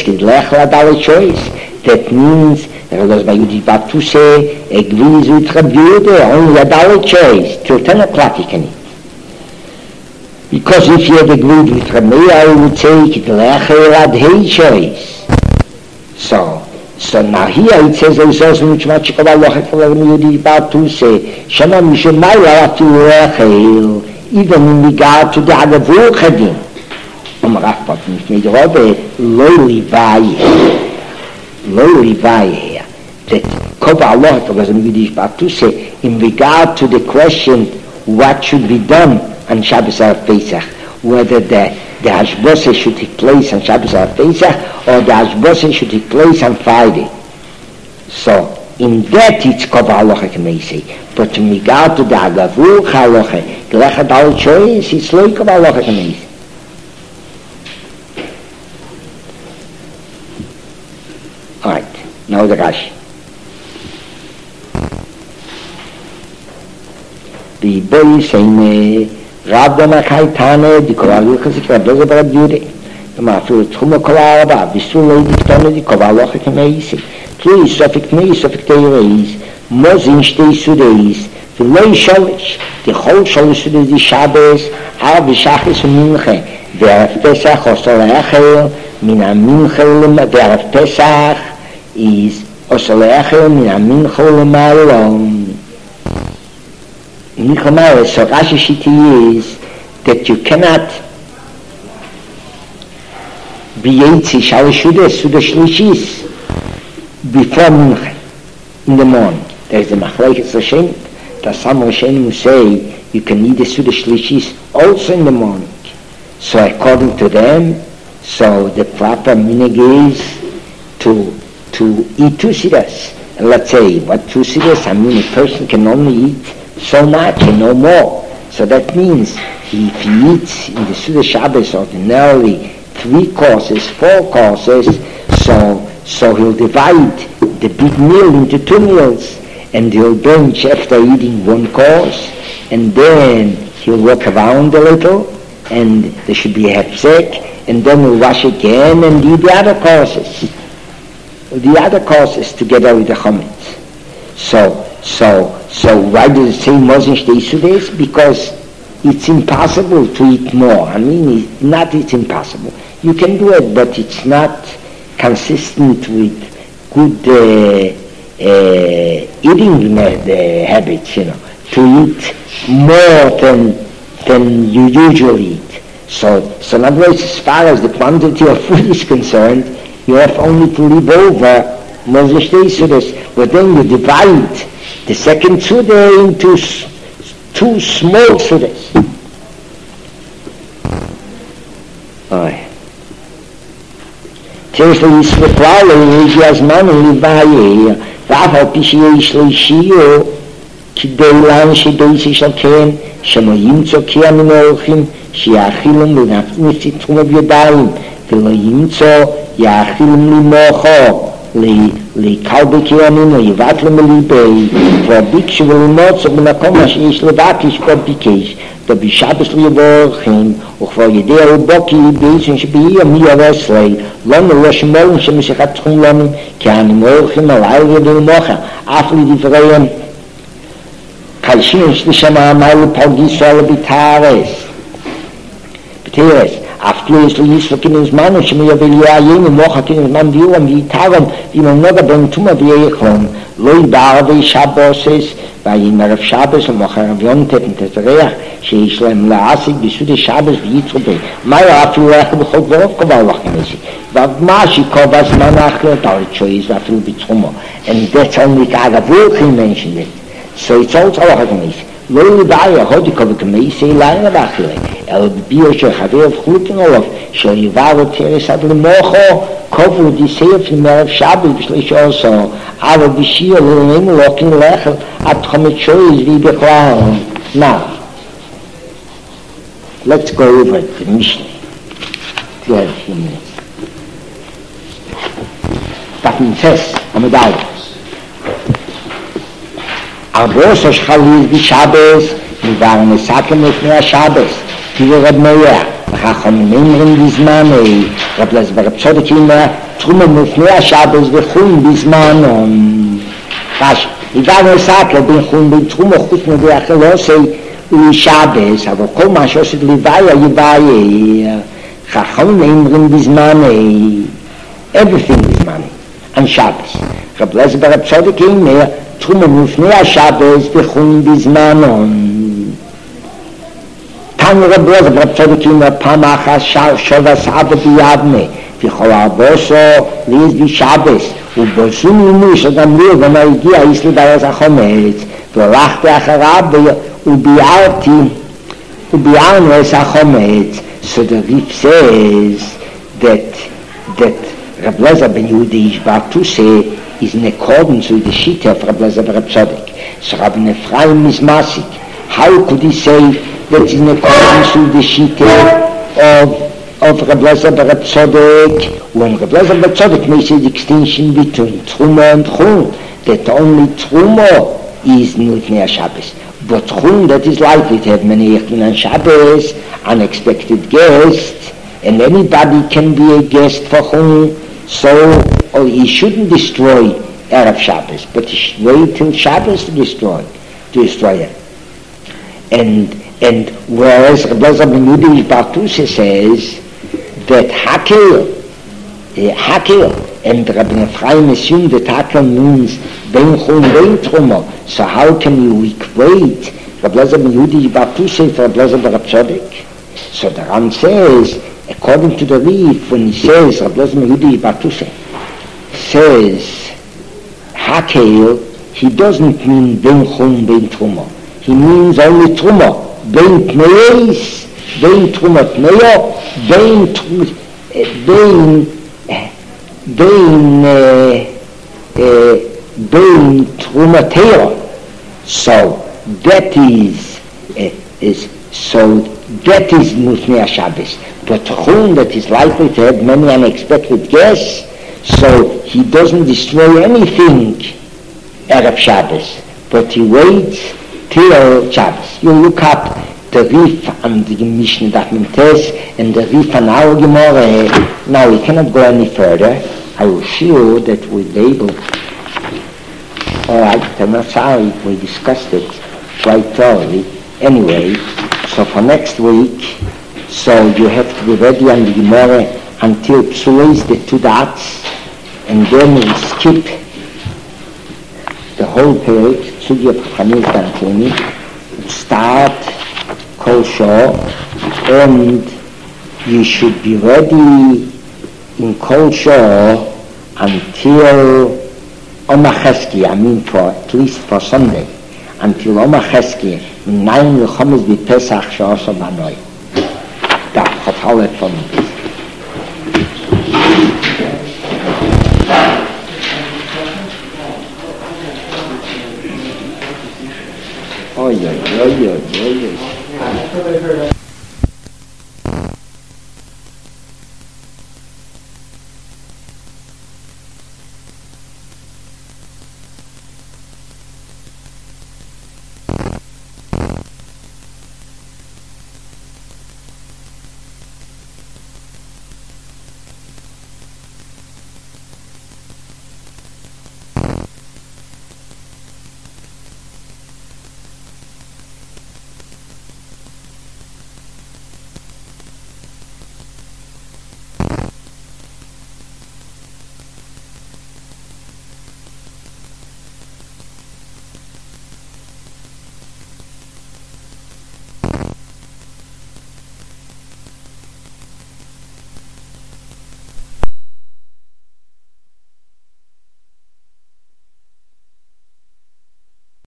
that means, Reb Yehudi Bartuse, Egviz Utrabude, only a dollar choice, till ten o'clock he can eat. Because if he had agreed with Rameya, he would take the Lechel Adhei choice. So, so now here it says, there is also much much of Allah for Reb Yehudi Bartuse, Shema Mishemaya to Lechel, even in regard to the Agavur Chedim. Um Rafpat nicht mit Robbe, lo Levi, lo Levi here. That Kova Allah for Reb Yehudi Bartuse, in regard to the question, what should be done on Shabbos Erev Pesach, whether the, the Hashboseh should take place on Shabbos Erev Pesach, or the Hashboseh should take place on Friday. So, in that it's Kova Allah can say. But in regard to the Agavur Halacha, the Lechat Al choice, it's lo Kova Allah can say. Alright, now the Rashi. The boy saying, Rabba Makaitane, the Koralu Chazik, Rabba Zabara Beauty, the Mafur Truma Kolaraba, Visul Lady Tone, the Kovalocha Kamasi, three Suffolk May, Suffolk Teres, Mozin Stay Sudeis, the Lay Sholish, the whole Sholish Sudeis, the Shabbos, Av Shachis Minche, the Erev Pesach, Osolechel, Mina Minchel, the Erev Pesach is Osolechel, Mina Minchel Malon. Nikomar, so Rashi Shiti is that you cannot be Yetzi Shal Shudah Sudah Shlishis before Mincha in the morning. There is the Machlekes Hashem, that some Hashem will say you can eat the Sudah Shlishis also in the morning. So according to them, so the proper minhag is to to eat two siddhas. And let's say what two siddhas, I mean a person can only eat so much and no more. So that means he, if he eats in the Sudah Shabbos ordinarily three courses, four courses, so so he'll divide the big meal into two meals, and he'll bench after eating one course, and then he'll walk around a little, and there should be a hefsek, and then we'll wash again and do the other courses. The other courses together with the chametz. So, so, so why does it say Mosin Shtei Sudes? Because it's impossible to eat more. I mean, it's not it's impossible. You can do it, but it's not consistent with good uh, uh, eating uh, habits, you know, to eat more than than you usually eat. So, so in other words, as far as the quantity of food is concerned, you have only to leave over Mosin Shtei Sudes, but then you divide the second Suda into s- two small Sudas. Alright. צריך להסתכל להגיע הזמן ולבעיה, ואף על פי שיש לישיו, כדי לאן שדויסי של כן, שלא ימצוא קריאה מן האורחים, שיאכילם ונפניס תרומה בידיים, ולא ימצוא יאכילם למוחו, לקל בקריאנים, ליבט למליבי, וביקשו ולמוצו במקום מה שיש לבקש בו ביקש, ובשבס ליבורכם, וכבר ידע ובוקי בעצם שבאי מי הרסלי, לא נראה שמולים שמשיכת תחום לנו, כי אני מורכם על העיר ולמוחה, אף לדבריהם, קלשים שלשמה אמרו פלג ישראל בתארס, בתארס, אף לא יש לי יספקים זמן שמייבל יעיינו מוחקים זמן ויורם ויתרם וימנוגה בין תומה ויחלום לא יבער וישבוסס ויין ערב שבס ומוחר ויונטת ותזרח שיש להם לעסק בסוד שבס ויצרובי מה היה אפילו לכו בכל דברות קובל לכם איזה ומה שקובה זמן אחר דלת שויז ואפילו בתחומו and that's only Kagavulkin mentioned it so it's also לכם איזה לא יבער הודיקו וכמייסי לילה באחרי אלא בביור של חבר וחלוקין עליו שיבער ותרס עד למוחו כובו דיסייף למערב שבת בשלישו עשו אבל בשיר ללמנו לוקין לחל עד חמת שויז והיא בכלל now let's go over the Mishnah you have a few minutes דף נצס עמוד א' ארבוס השחליז בשבס כבר נסכם לפני השבס תראו רב מאיר וחכמים אומרים בזמן רב לזבר רב צודק אומר תחום לפני השבס וחום בזמן רש"י כבר נסכם בין חום בין תחום חוץ מבי אחר לא עושה לשבס אבל כל מה שעושה לוויה יוויה חכמים אומרים בזמן everything בזמן on שבס רב לזבר רב צודק אומר תחום לפני השבס וחום בזמנון כאן רב לזבר רב צודק אומר פעם אחת שוב סעבד ביבנה וכל הרבוסו ליז בשבס ובוסום לימוש שגם לי ומה הגיע יש לי ברז החומץ והלכתי אחריו וביארתי וביארנו את החומץ so the Rif says that that Rab Lezer ben Yehuda Ishbar to say is in accordance with the Shita of Rab Lezer ben Rab Tzodek. So Rabbi Ephraim is Masik. How could he say that is in accordance with the Shita of, of Rab Lezer ben Rab Tzodek? When Rab Lezer ben Tzodek makes a distinction between Truma and Chum, that only Truma is Nutnei Shabbos. But Chum that is likely to have many Yechtin on Shabbos, unexpected guests, and anybody can be a guest for Chum, so or he shouldn't destroy Erev Shabbos, but he should wait till Shabbos to destroy, to destroy it. And and whereas Reb Lezer ben Yehuda Ishbar Tusa says that Hakel, uh, Hakel, and Rabbi Ephraim assumed that Hakel means Ben Chum Ben Truma. So how can you equate Reb Lezer ben Yehuda Ishbar Tusa for Reb Lezer ben Rab Tzodek? So the Ram says, according to the Rif, when he says Reb Lezer ben Yehuda Ishbar Tusa says Hakel, he doesn't mean Ben Chum Ben Truma. He means only Truma. Ben Tmeis, Ben Truma Tmeyo, Ben Ben Ben Ben Truma Teira. So that is uh, is so that is Nutnei Shabbos. But Chum that is likely to have many unexpected guests, so he doesn't destroy anything Erev Shabbos, but he waits till Shabbos. You look up the Rif and the Mishnah Daf Mentes and the Rif and our Gemara. Now we cannot go any further. I was sure that we'll be able. Alright, I'm not sorry, we discussed it quite thoroughly. Anyway, so for next week, so you have to be ready on the Gemara until Psulis, the two dots, and then we skip the whole page, Sugya Pachaniz Dantini, start Kol Shor, and you should be ready in Kol Shor until Oma Chesky, I mean for at least for Sunday, until Oma Chesky, nine Milchomes B'Pesach Shor So Banoi. Da, hat alle von